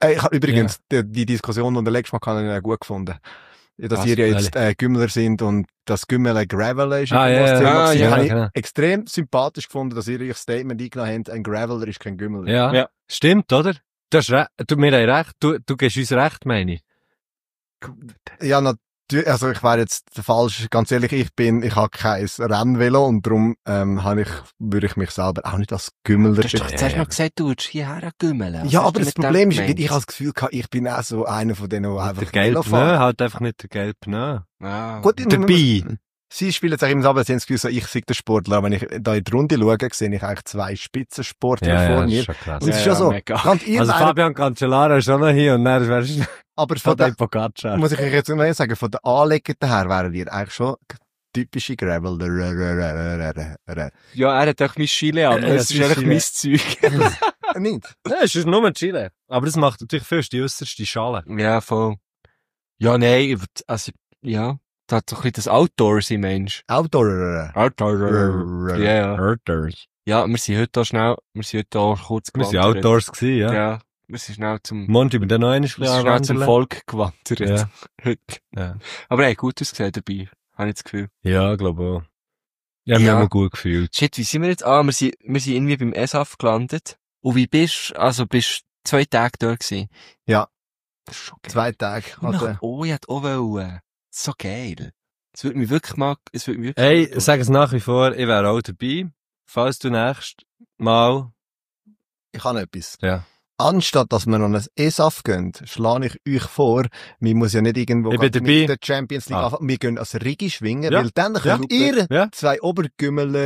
Speaker 5: Äh, ich habe übrigens die, die Diskussion, die der letzte Mal habe ich äh, gut gefunden. Dass
Speaker 1: Was?
Speaker 5: ihr ja jetzt äh, Gümmler sind und das Gümmler Graveler ist.
Speaker 1: Ah, ja, ja,
Speaker 5: Thema
Speaker 4: ah,
Speaker 5: gewesen.
Speaker 4: ja,
Speaker 5: habe ich
Speaker 1: genau.
Speaker 5: extrem sympathisch gefunden, dass ihr euch Statement eingenommen habt, ein Graveler ist kein Gümmler.
Speaker 1: Ja.
Speaker 4: Ja.
Speaker 1: Stimmt, oder? Du hast recht. Du, wir haben recht. Du, du gibst uns recht, meine ich.
Speaker 5: Ja, natürlich. Also ich wäre jetzt falsch, ganz ehrlich, ich bin, ich habe kein Rennvelo und darum ähm, habe ich, würde ich mich selber auch nicht als Gümmler
Speaker 4: Du hast doch
Speaker 5: bezeichnen.
Speaker 4: zuerst noch gesagt, du würdest hierher gümmeln.
Speaker 5: Ja, aber das Problem ist, ich habe das Gefühl gehabt, ich bin auch so einer von denen, der
Speaker 1: Der
Speaker 5: einfach
Speaker 1: gelbe
Speaker 5: Velo
Speaker 1: Pneu,
Speaker 5: fährt.
Speaker 1: halt einfach nicht der gelbe Pneu.
Speaker 4: Ah.
Speaker 5: Gut,
Speaker 1: Dabei.
Speaker 5: Sie spielen jetzt auch immer so, aber sie haben das Gefühl, so, ich sei der Sportler. Aber wenn ich da in die Runde schaue, sehe ich eigentlich zwei Spitzensportler
Speaker 1: Ja,
Speaker 5: vor
Speaker 1: ja, das
Speaker 5: mir.
Speaker 1: ist schon krass.
Speaker 5: Und es ist
Speaker 4: Ja,
Speaker 5: schon so,
Speaker 4: mega.
Speaker 5: kann ihr
Speaker 1: Also
Speaker 5: meinen-
Speaker 1: Fabian Cancellara ist schon noch hier und dann wärst du
Speaker 5: aber
Speaker 1: von
Speaker 5: von der,
Speaker 1: dem Pogacar.
Speaker 5: muss ich euch jetzt noch sagen, von der Anlegenden her wären ihr eigentlich schon typische Graveler.
Speaker 4: Ja, er hat auch mein Chile an.
Speaker 1: Ja,
Speaker 4: Das
Speaker 1: das
Speaker 4: ist eigentlich mein
Speaker 1: ist
Speaker 4: Zeug.
Speaker 5: Nicht?
Speaker 1: Nein, es ist nur Chile. Aber das macht natürlich fast die äusserste Schale.
Speaker 4: Ja, voll. Ja, nein, ich würd- also, ja. Da hat so ein bisschen das Outdoorsy, Mensch.
Speaker 5: Outdoor.
Speaker 4: Outdoor. Ja, ja.
Speaker 1: Hurters.
Speaker 4: Ja, wir sind heute auch schnell, wir sind heute auch kurz
Speaker 1: Wir sind
Speaker 4: gewandert.
Speaker 1: Outdoors gewesen, ja.
Speaker 4: Ja. Wir sind schnell zum,
Speaker 1: Monty, bei der neuen ist ein
Speaker 4: wir sind
Speaker 1: bisschen
Speaker 4: schnell zum
Speaker 1: anwandern.
Speaker 4: Volk gewandert.
Speaker 1: Ja.
Speaker 4: Heute.
Speaker 1: Ja.
Speaker 4: Aber hey, gut ausgesehen dabei. Habe ich das Gefühl.
Speaker 1: Ja, glaube auch. Ja, wir
Speaker 4: Ja.
Speaker 1: haben uns gut gefühlt.
Speaker 4: Shit, wie sind wir jetzt? Ah, wir sind, wir sind irgendwie beim S A F gelandet. Und wie bist, also bist zwei Tage dort gewesen?
Speaker 5: Ja.
Speaker 4: Das ist schon geil.
Speaker 5: Zwei Tage.
Speaker 4: Ich möchte
Speaker 5: Also,
Speaker 4: auch, ich hätte auch wollen. So geil. Es würde mich wirklich mal, es würde mich wirklich
Speaker 1: Hey,
Speaker 4: mal-
Speaker 1: sag es nach wie vor, ich wäre auch dabei. Falls du nächstes Mal,
Speaker 5: ich habe etwas.
Speaker 1: ja.
Speaker 5: Anstatt dass wir noch ein E S A F gehen, schlage ich euch vor, wir muss ja nicht irgendwo
Speaker 1: Ich bin
Speaker 5: gerade
Speaker 1: dabei.
Speaker 5: mit der Champions League
Speaker 1: Ah.
Speaker 5: anfangen. Wir gehen als Rigi schwingen,
Speaker 1: Ja.
Speaker 5: weil dann könnt
Speaker 1: Ja.
Speaker 5: ihr
Speaker 1: Ja.
Speaker 5: zwei Obergümmeler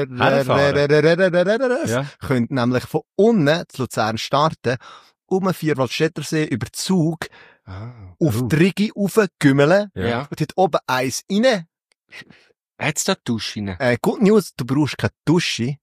Speaker 1: Ja.
Speaker 5: könnt nämlich von unten zu Luzern starten, um den Vierwaldstättersee über Zug
Speaker 4: Ah.
Speaker 5: auf
Speaker 1: Oh.
Speaker 5: die Rigi raufgümmeln
Speaker 1: Ja.
Speaker 4: Ja.
Speaker 5: und dort oben eins rein.
Speaker 4: Hat's da Duschen?
Speaker 5: Äh, Good News, du brauchst keine Dusche,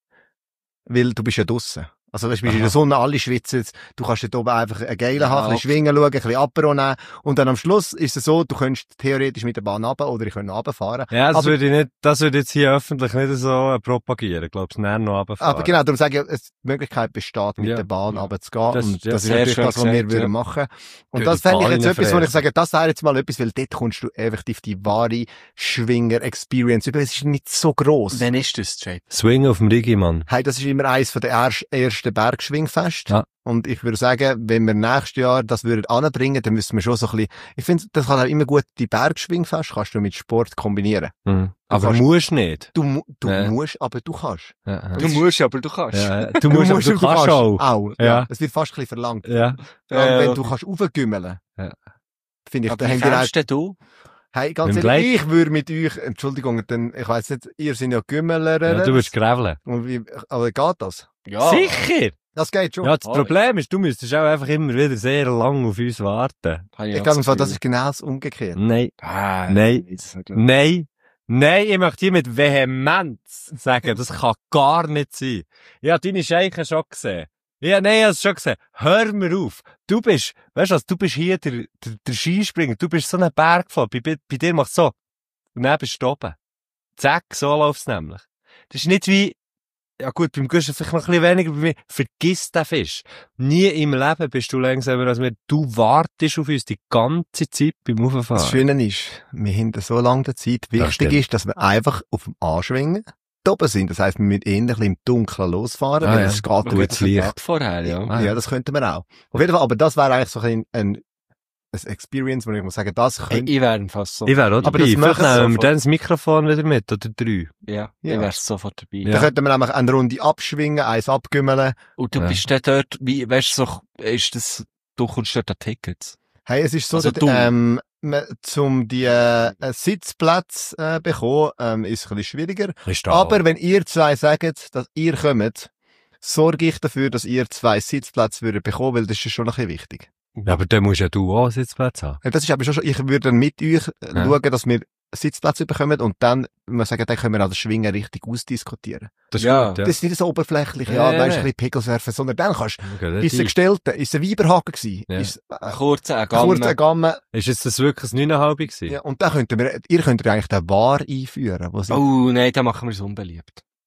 Speaker 5: weil du bist ja draussen. Also, weißt, du bist in der
Speaker 4: Aha.
Speaker 5: Sonne, alle schwitzen. Du kannst dort oben einfach einen Geilen
Speaker 4: Ja,
Speaker 5: haben, ein
Speaker 4: okay.
Speaker 5: bisschen schwingen schauen, ein bisschen Apero nehmen. Und dann am Schluss ist es so, du könntest theoretisch mit der Bahn runter oder ich könnte runterfahren.
Speaker 1: Ja, das
Speaker 5: Aber-
Speaker 1: würde ich nicht, das würde ich jetzt hier öffentlich nicht so äh, propagieren. Glaubst du, näher noch runterfahren.
Speaker 5: Aber genau, darum sage ich, es, die Möglichkeit besteht, mit
Speaker 1: Ja.
Speaker 5: der Bahn
Speaker 4: Ja.
Speaker 5: runterzugehen.
Speaker 1: Das-
Speaker 5: und
Speaker 1: ja,
Speaker 5: das ist
Speaker 4: sehr
Speaker 5: natürlich
Speaker 4: schön
Speaker 5: das, was wir
Speaker 4: gesagt,
Speaker 5: würden
Speaker 4: ja.
Speaker 5: machen. Und
Speaker 1: Geh
Speaker 5: das
Speaker 1: die
Speaker 5: fände ich
Speaker 1: Bahn
Speaker 5: jetzt etwas, wo ich
Speaker 1: verreisen.
Speaker 5: sage, das wäre jetzt mal etwas, weil dort kommst du effektiv die wahre Schwinger-Experience über. Es ist nicht so gross.
Speaker 4: Wann ist das, Jay?
Speaker 1: Swing auf dem Rigi, Mann.
Speaker 5: Hey, das ist immer eins von der erst, ersten Bergschwingfest.
Speaker 1: Ja.
Speaker 5: Und ich würde sagen, wenn wir nächstes Jahr das würden anbringen, dann müssen wir schon so ein bisschen, ich finde, das kann auch immer gut, die Bergschwingfest kannst du mit Sport kombinieren.
Speaker 1: Mhm. Aber
Speaker 5: kannst-
Speaker 1: musst nicht.
Speaker 5: Du, mu- du
Speaker 1: Ja.
Speaker 5: musst, aber du kannst.
Speaker 1: Ja, ja.
Speaker 4: Du musst, aber du kannst.
Speaker 1: Ja, du musst, aber du kannst auch.
Speaker 5: auch. Ja.
Speaker 1: Ja.
Speaker 5: Es wird fast ein bisschen verlangt.
Speaker 1: Ja.
Speaker 5: Vor allem,
Speaker 4: Ja,
Speaker 5: wenn
Speaker 4: ja.
Speaker 5: du kannst raufgümmeln.
Speaker 1: Ja.
Speaker 5: Finde ich,
Speaker 4: Aber
Speaker 5: da
Speaker 4: wie
Speaker 5: haben wir auch,
Speaker 4: fährst denn du?
Speaker 5: hey, ganz
Speaker 1: Mit dem
Speaker 5: ehrlich,
Speaker 1: Blake?
Speaker 5: ich würde mit euch, Entschuldigung, denn, ich weiss nicht, ihr seid ja Gümmeler.
Speaker 1: Ja, du willst graveln.
Speaker 5: Und wie, aber geht das?
Speaker 4: Ja.
Speaker 1: Sicher!
Speaker 5: Das geht schon.
Speaker 1: Ja, das
Speaker 4: Oh,
Speaker 1: Problem ist, du müsstest auch einfach immer wieder sehr lang auf uns warten.
Speaker 4: Habe
Speaker 5: Ich
Speaker 4: auch
Speaker 5: glaube, das, das
Speaker 4: Gefühl.
Speaker 5: ist genau das Umgekehrte.
Speaker 1: Nein.
Speaker 4: Ah,
Speaker 1: Nein.
Speaker 4: jetzt-
Speaker 1: Nein. Nein, ich möchte hier mit Vehemenz sagen, das kann gar nicht sein. Ich habe deine Scheiche schon gesehen. Ja, nein, ich habe es schon gesehen. Hör mir auf. Du bist, weißt du was, du bist hier der, der, der Skispringer. Du bist so ein Bergfall. Bei, bei, bei dir machst du so. Und dann bist du oben. Zack, so läuft's nämlich. Das ist nicht wie, ja gut, beim Guschen vielleicht noch ein bisschen weniger, bei mir, vergiss den Fisch. Nie im Leben bist du langsamer als wir. Du wartest auf uns die ganze Zeit beim
Speaker 5: Das
Speaker 1: Auffahren.
Speaker 5: Schöne ist, wir haben so lange Zeit.
Speaker 1: Das
Speaker 5: Wichtig
Speaker 1: stimmt.
Speaker 5: ist, dass wir einfach auf dem Anschwingen da oben sind. Das heisst, wir müssen eher ein bisschen im Dunkeln losfahren,
Speaker 1: Ah,
Speaker 5: weil
Speaker 1: ja.
Speaker 5: es geht
Speaker 1: Gutes
Speaker 5: gut.
Speaker 1: Licht.
Speaker 4: vorher, ja.
Speaker 1: Ah,
Speaker 5: Ja, das könnten wir auch. Auf jeden Fall, aber das wäre eigentlich so ein, ein, ein Experience, wo ich muss sagen, das
Speaker 4: Ich,
Speaker 5: könnte,
Speaker 4: ich wäre fast so.
Speaker 1: Ich wäre auch
Speaker 5: Aber
Speaker 1: dabei.
Speaker 5: das
Speaker 1: Vielleicht
Speaker 5: machen sie
Speaker 1: nehmen wir
Speaker 4: sofort.
Speaker 1: dann das Mikrofon wieder mit, oder drei.
Speaker 4: Ja,
Speaker 5: Ja.
Speaker 4: ich wäre sofort dabei.
Speaker 5: da
Speaker 1: Ja.
Speaker 5: könnten wir nämlich eine Runde abschwingen, eins abgümmeln.
Speaker 4: Und du
Speaker 1: Ja.
Speaker 4: bist dann dort, wie, weißt du, so, ist das, du kommst dort an Tickets.
Speaker 5: Hey, es ist so,
Speaker 4: Also
Speaker 5: dass,
Speaker 4: du.
Speaker 5: ähm, man- zum die äh, Sitzplätze äh, bekommen, ähm, ist es ein bisschen schwieriger. Aber wenn ihr zwei sagt, dass ihr kommt, sorge ich dafür, dass ihr zwei Sitzplätze würdet bekommen, weil das ist schon ein bisschen wichtig.
Speaker 1: Ja, aber dann musst ja du auch einen Sitzplatz haben.
Speaker 5: Ja, das ist aber schon, ich würde dann mit euch äh,
Speaker 1: Ja.
Speaker 5: schauen, dass wir Sitzplätze bekommen und dann, man sagen, dann können wir auch das Schwingen richtig ausdiskutieren.
Speaker 1: Das ist
Speaker 4: Ja.
Speaker 1: gut, ja.
Speaker 5: Das ist nicht so oberflächlich, ja,
Speaker 1: Ja,
Speaker 5: ja,
Speaker 1: ja,
Speaker 5: weißt,
Speaker 1: ja.
Speaker 5: ein bisschen Pickelsurfen, sondern dann kannst du,
Speaker 1: Okay, das
Speaker 5: ist es ein
Speaker 1: ist,
Speaker 5: Gestellte, ist es ein Weiberhaken gewesen,
Speaker 1: Ja.
Speaker 5: ist es
Speaker 4: Ein
Speaker 5: äh,
Speaker 4: kurzer, ein
Speaker 5: kurz ein
Speaker 4: Gamme.
Speaker 5: Gamme,
Speaker 1: ist jetzt das wirklich ein neun Komma fünf gewesen?
Speaker 5: ja, und dann könnten wir, ihr könnt eigentlich den Bar einführen, wo sie,
Speaker 4: Oh, nein, dann machen wir es unbeliebt.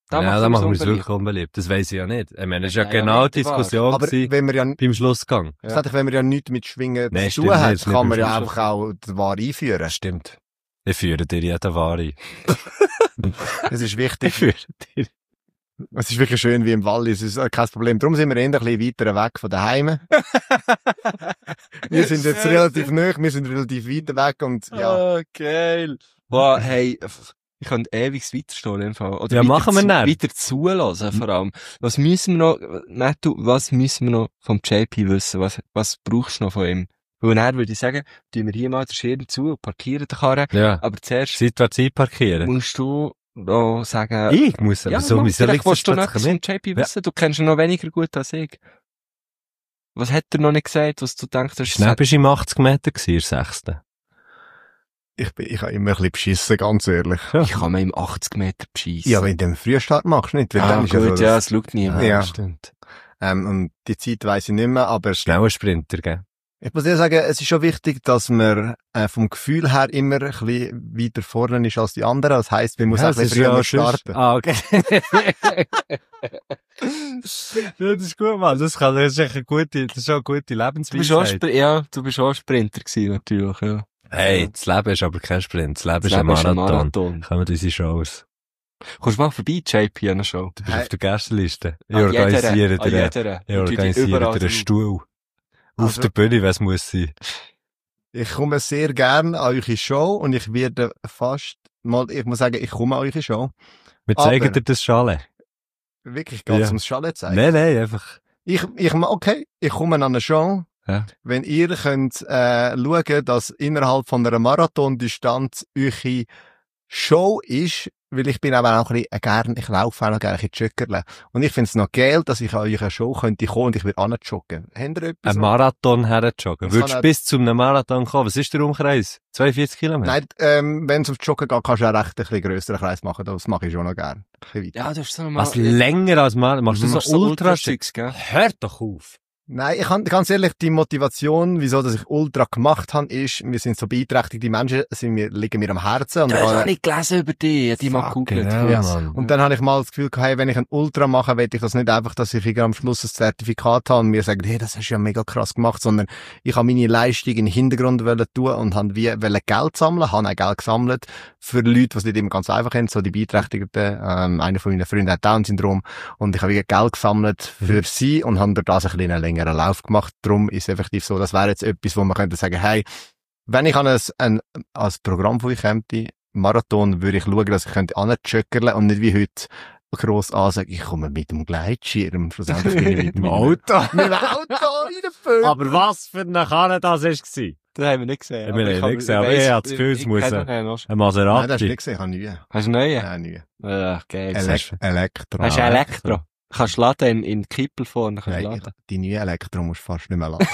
Speaker 4: Da
Speaker 1: ja,
Speaker 4: machen
Speaker 1: da
Speaker 4: wir
Speaker 1: machen wir
Speaker 4: uns
Speaker 1: es wirklich unbeliebt. Das weiss ich ja nicht. Ich meine, das ist ja,
Speaker 4: Ja, ja,
Speaker 1: genau
Speaker 4: nicht
Speaker 1: die
Speaker 4: wahr.
Speaker 1: Diskussion
Speaker 5: Aber
Speaker 1: gewesen
Speaker 5: wenn wir ja,
Speaker 1: beim Schlussgang.
Speaker 5: ja. wenn wir ja nichts mit Schwingen
Speaker 1: Nein,
Speaker 5: zu
Speaker 1: stimmt
Speaker 5: tun haben,
Speaker 1: nicht, nicht
Speaker 5: kann man
Speaker 1: beim
Speaker 5: ja
Speaker 4: Schluss.
Speaker 5: einfach auch die Ware einführen.
Speaker 1: Das stimmt. Ich führe dir jeden Ware.
Speaker 5: Das ist
Speaker 1: Ich
Speaker 5: wichtig.
Speaker 1: führe dir.
Speaker 5: Es ist wirklich schön wie im Wallis. Es ist kein Problem. Darum sind wir eher ein bisschen weiter weg von daheim. Wir sind jetzt relativ nah, wir sind relativ weit weg und, ja.
Speaker 4: Oh, geil. Wow, hey, ich kann ewig weiterstehen, im Fall. Oder
Speaker 1: Ja,
Speaker 4: weiter
Speaker 1: machen wir
Speaker 4: zu,
Speaker 1: dann.
Speaker 4: weiter zulassen, vor allem. Was müssen wir noch, Netto, was müssen wir noch vom J P wissen? Was, was brauchst du noch von ihm? Weil dann würde ich sagen, tun wir hier mal den Schirm zu und parkieren den Karren.
Speaker 1: Ja.
Speaker 4: Aber zuerst
Speaker 1: Zeit war Zeit parkieren.
Speaker 4: musst du noch sagen,
Speaker 1: Ich muss,
Speaker 4: ja,
Speaker 1: wieso,
Speaker 4: Mann,
Speaker 1: wieso
Speaker 4: vielleicht
Speaker 1: liegt
Speaker 4: willst du
Speaker 1: das
Speaker 4: noch
Speaker 1: plötzlich
Speaker 4: etwas
Speaker 1: mit?
Speaker 4: vom J P wissen. Du kennst ihn noch weniger gut als ich. Was hat er noch nicht gesagt, was du denkst, das
Speaker 1: Schnell bist du im achtzig Meter gewesen, in der sechsten.
Speaker 5: Ich bin, ich habe immer ein bisschen beschissen, ganz ehrlich.
Speaker 4: Ich kann mir im achtzig Meter beschissen.
Speaker 5: Ja, wenn du den Frühstart machst, nicht? Weil
Speaker 4: ah,
Speaker 5: dann ist ja
Speaker 4: gut,
Speaker 5: so,
Speaker 4: ja,
Speaker 5: dass-
Speaker 4: es schaut niemand.
Speaker 5: Ja.
Speaker 1: Stimmt.
Speaker 5: ähm, und die Zeit weiss ich nicht mehr, aber
Speaker 1: Schneller Sprinter, gell?
Speaker 5: ich muss eher sagen, es ist schon wichtig, dass man äh, vom Gefühl her immer ein bisschen weiter vorne ist als die anderen. Das heisst, man muss auch ein bisschen früher starten.
Speaker 1: Ah, okay. Ja, das ist gut, Mann. Das kann, das ist echt eine gute, das ist auch eine gute
Speaker 4: Du bist auch,
Speaker 1: Lebensweisheit.
Speaker 4: Spr- ja, du bist auch Sprinter gewesen, natürlich, ja.
Speaker 1: Hey, das Leben ist aber kein Sprint. Das Leben
Speaker 4: Das
Speaker 1: ist ein
Speaker 4: Leben ist ein
Speaker 1: Marathon.
Speaker 4: Marathon.
Speaker 1: Kommen unsere Shows.
Speaker 4: Kommst du mal vorbei, J P, an der Show?
Speaker 1: Du bist
Speaker 5: Hey.
Speaker 1: auf der Gästeliste. Ich
Speaker 4: An
Speaker 1: organisiere
Speaker 4: jeder, an
Speaker 1: dir,
Speaker 4: jeder.
Speaker 1: ich
Speaker 4: Und tu die
Speaker 1: organisiere
Speaker 4: überall
Speaker 1: dir einen
Speaker 4: drauf.
Speaker 1: Stuhl. Auf
Speaker 5: Also-
Speaker 1: der Bühne, was muss sein.
Speaker 5: Ich komme sehr gern an eure Show und ich werde fast mal, ich muss sagen, ich komme an eure Show.
Speaker 1: Wir
Speaker 5: Aber-
Speaker 1: zeigen dir das Schale.
Speaker 5: Wirklich, geht's
Speaker 1: Ja.
Speaker 5: ums Schale zeigen?
Speaker 1: Nein, nein, einfach.
Speaker 5: Ich, ich, okay, ich komme an eine Show.
Speaker 1: Ja.
Speaker 5: Wenn ihr könnt, äh, schauen, dass innerhalb von einer Marathondistanz eure Show ist, weil ich bin aber auch ein bisschen gern, ich laufe auch noch gerne ein bisschen joggerle. Und ich finde es noch geil, dass ich an eure Show könnte kommen und ich würde anjoggen. Habt ihr etwas?
Speaker 1: Ein Marathon herjoggen.
Speaker 5: Das
Speaker 1: Würdest du
Speaker 5: kann
Speaker 1: bis zu einem Marathon kommen? Was ist der Umkreis? zweiundvierzig Kilometer?
Speaker 5: Nein, ähm, wenn es ums Joggen geht, kannst du auch recht ein bisschen grösseren Kreis machen. Das mache ich schon noch gern. Ein bisschen weiter.
Speaker 4: Ja, du hast so normal.
Speaker 1: Was länger als Marathon? Machst du
Speaker 4: Du
Speaker 1: so
Speaker 4: machst
Speaker 1: ultra
Speaker 4: Ultra-Zeugs, gell?
Speaker 1: Hör doch auf.
Speaker 5: Nein, ich kann, ganz ehrlich, die Motivation, wieso, dass ich Ultra gemacht habe, ist, wir sind so beeinträchtigte Menschen, sind wir, liegen mir am Herzen. Und,
Speaker 4: Das habe ich
Speaker 5: äh,
Speaker 4: nicht gelesen über dich. Die mal
Speaker 5: Fuck,
Speaker 4: googelt.
Speaker 1: genau,
Speaker 4: Ja.
Speaker 1: Mann.
Speaker 5: und dann habe ich mal das Gefühl gehabt, hey, wenn ich ein Ultra mache, will ich das nicht einfach, dass ich irgendwie am Schluss ein Zertifikat habe und mir sagen, hey, das hast du ja mega krass gemacht, sondern ich habe meine Leistung in den Hintergrund wollen tun und habe wie, wollen Geld sammeln, habe auch Geld gesammelt für Leute, die es nicht immer ganz einfach haben, so die Beeinträchtigten, ähm, einer von meinen Freunden hat Down-Syndrom und ich habe wie Geld gesammelt für sie und habe durch das ein bisschen einen längeren Lauf gemacht. Darum ist es effektiv so, das wäre jetzt etwas, wo man könnte sagen, hey, wenn ich an ein, ein als Programm von euch käme, Marathon, würde ich schauen, dass ich könnte anjoggerle und nicht wie heute gross ansagen, ich komme mit dem Gleitschirm. Schlussendlich bin ich mit dem
Speaker 1: Auto.
Speaker 5: Mit dem Auto in den Föhn.
Speaker 1: Aber was für eine Kanne das war?
Speaker 4: Das haben wir nicht gesehen.
Speaker 1: Ja, wir haben
Speaker 4: ich
Speaker 1: nicht gesehen, aber ich habe das Gefühl, es muss
Speaker 4: ein.
Speaker 1: ein-
Speaker 4: Ein
Speaker 1: Ein
Speaker 5: Nein, das hast du
Speaker 1: Maserati.
Speaker 5: nicht gesehen, ich habe nie.
Speaker 4: Hast du einen neuen?
Speaker 5: Nein, nie.
Speaker 4: Ja, geil.
Speaker 1: Elek-
Speaker 4: Hast
Speaker 5: Elektro.
Speaker 4: du
Speaker 1: Ja,
Speaker 4: einen Elektro? Kannst du laden in, in Kippel vorne? Kannst du
Speaker 5: Nein,
Speaker 4: laden.
Speaker 5: die neue Elektro musst du fast nicht mehr laden.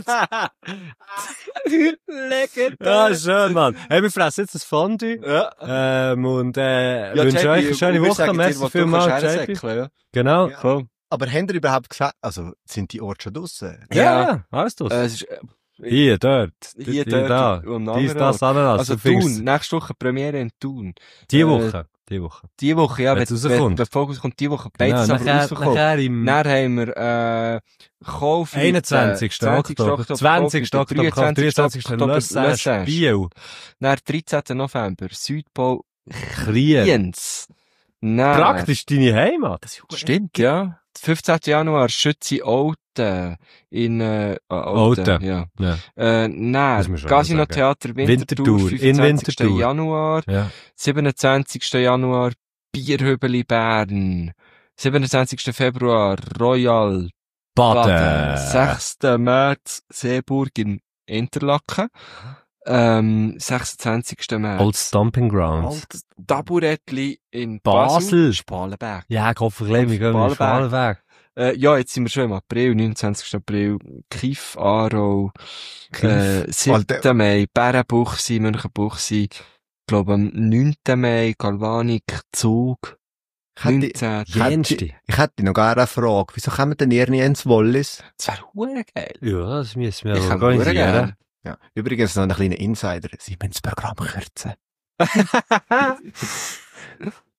Speaker 4: Lecker.
Speaker 1: Ja, schön, Mann. Hey, wir fressen jetzt ein Fondue.
Speaker 4: Ja.
Speaker 1: Ähm, und, äh,
Speaker 4: Ja,
Speaker 1: wünsche
Speaker 4: J P,
Speaker 1: euch eine schöne
Speaker 4: und wir
Speaker 1: Woche.
Speaker 4: sagen dir,
Speaker 1: Merci
Speaker 4: was du
Speaker 1: vielmals,
Speaker 4: kannst
Speaker 1: J P.
Speaker 4: hersäckeln, ja.
Speaker 1: Genau.
Speaker 5: Ja.
Speaker 4: Voll.
Speaker 5: Aber habt ihr überhaupt gesagt, also, sind die Orte schon draussen?
Speaker 1: Ja,
Speaker 4: Ja.
Speaker 1: ja, alles das.
Speaker 4: Äh, es ist, äh,
Speaker 1: Hier, dort.
Speaker 4: Hier,
Speaker 1: die,
Speaker 4: dort,
Speaker 1: da.
Speaker 4: und am
Speaker 1: Dies,
Speaker 4: anderen
Speaker 1: das, Ananas.
Speaker 4: also
Speaker 1: Du findest-
Speaker 4: Thun, nächste Woche Premiere in Thun.
Speaker 1: Die
Speaker 4: äh,
Speaker 1: Woche. Die Woche.
Speaker 4: Die Woche, ja, wenn,
Speaker 1: Wenn's
Speaker 4: wenn,
Speaker 1: rauskommt.
Speaker 4: wenn der Fokus kommt, die Woche.
Speaker 1: Genau,
Speaker 4: Beides aber
Speaker 1: nachher,
Speaker 4: rausgekommen.
Speaker 1: nachher im
Speaker 4: Dann haben wir, äh, Kauf.
Speaker 1: einundzwanzigsten Oktober, zwanzigsten Oktober, dreiundzwanzigsten Lausanne, Biel,
Speaker 4: Dann dreizehnten November, Südpol,
Speaker 1: Krieg.
Speaker 4: Jens. Dann,
Speaker 1: Praktisch deine Heimat.
Speaker 4: Stimmt, ja. fünfzehnten Januar, Schützi Olten. In, äh, Olten.
Speaker 1: Olten.
Speaker 4: Ja.
Speaker 1: Ja.
Speaker 4: Äh,
Speaker 1: Muss man
Speaker 4: dann,
Speaker 1: schon
Speaker 4: Casino
Speaker 1: sagen.
Speaker 4: Theater Winterthur,
Speaker 1: Winterthur, in
Speaker 4: fünfundzwanzigsten
Speaker 1: Winterthur.
Speaker 4: Januar.
Speaker 1: Ja.
Speaker 4: siebenundzwanzigsten Januar, Bierhöbeli Bern. siebenundzwanzigsten Februar, Royal Baden.
Speaker 1: Baden.
Speaker 4: sechsten März, Seeburg in Interlaken. Ähm, sechsundzwanzigsten März,
Speaker 1: Old Stomping Grounds.
Speaker 4: Old Taburettli in
Speaker 1: Basel.
Speaker 4: Basel. Spalenberg.
Speaker 1: Ja, ich hoffe, wir gehen in Schwalenberg.
Speaker 4: Äh, ja, jetzt sind wir schon im April, neunundzwanzigsten April, Kief, Aarau, äh, siebten
Speaker 5: Alter.
Speaker 4: Mai, Bärenbuchsi, Münchenbuchsi, ich glaube am neunten Mai, Galvanik, Zug,
Speaker 5: Ich hätte,
Speaker 4: neunzehnten
Speaker 5: ich hätte,
Speaker 1: Jenste.
Speaker 5: ich hätte noch gar eine Frage. Wieso kommen denn ihr nie ins Wallis?
Speaker 4: Das wäre hure geil.
Speaker 1: Ja, das müssen wir
Speaker 4: Ich kann
Speaker 1: organisieren.
Speaker 4: gerne.
Speaker 5: Ja. Übrigens noch ein kleiner Insider. Sie müssen das Programm kürzen.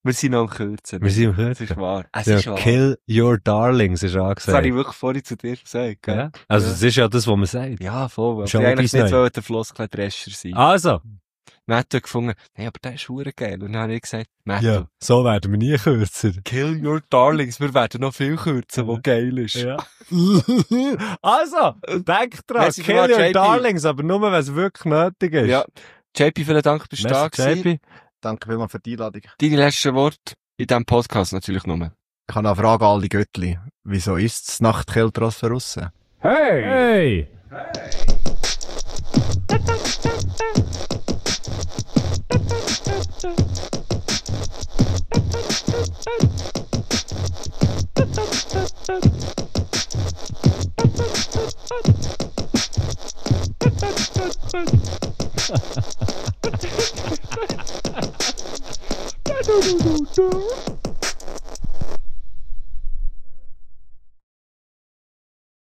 Speaker 4: Wir sind noch am Kürzen.
Speaker 1: Wir sind am
Speaker 4: Das
Speaker 1: Kürzen.
Speaker 4: ist wahr. Es
Speaker 1: Ja,
Speaker 4: ist wahr.
Speaker 1: Kill your darlings ist
Speaker 4: Das habe
Speaker 1: angesagt.
Speaker 4: ich wirklich vorhin zu dir gesagt, gell?
Speaker 1: Ja. Also,
Speaker 4: Ja.
Speaker 1: es ist ja das, was man sagt.
Speaker 4: Ja, voll. Ich
Speaker 1: Schon
Speaker 4: wollte eigentlich
Speaker 1: etwas
Speaker 4: nicht
Speaker 1: neu.
Speaker 4: wollen, der Floskel-Drescher sein.
Speaker 1: Also.
Speaker 4: Matt hat gefunden, nee, aber der ist verdammt geil. Und dann habe ich gesagt, Matt,
Speaker 1: So werden wir nie kürzer.
Speaker 4: kill your darlings. Wir werden noch viel kürzer, wo geil ist.
Speaker 1: Ja. Also, denk dran,
Speaker 4: Merci
Speaker 1: kill
Speaker 4: vielmals,
Speaker 1: your
Speaker 4: J P.
Speaker 1: darlings, aber nur, wenn es wirklich nötig ist.
Speaker 4: Ja. J P, vielen Dank, bist du da
Speaker 1: Merci,
Speaker 4: gewesen.
Speaker 1: J P.
Speaker 5: Danke vielmals für die Einladung.
Speaker 4: Deine letzten Worte in diesem Podcast natürlich nur.
Speaker 5: Ich habe noch eine Frage an alle Göttli. Wieso ist es Nachtkälter als verrissen?
Speaker 1: Hey!
Speaker 2: Du, du, du, du.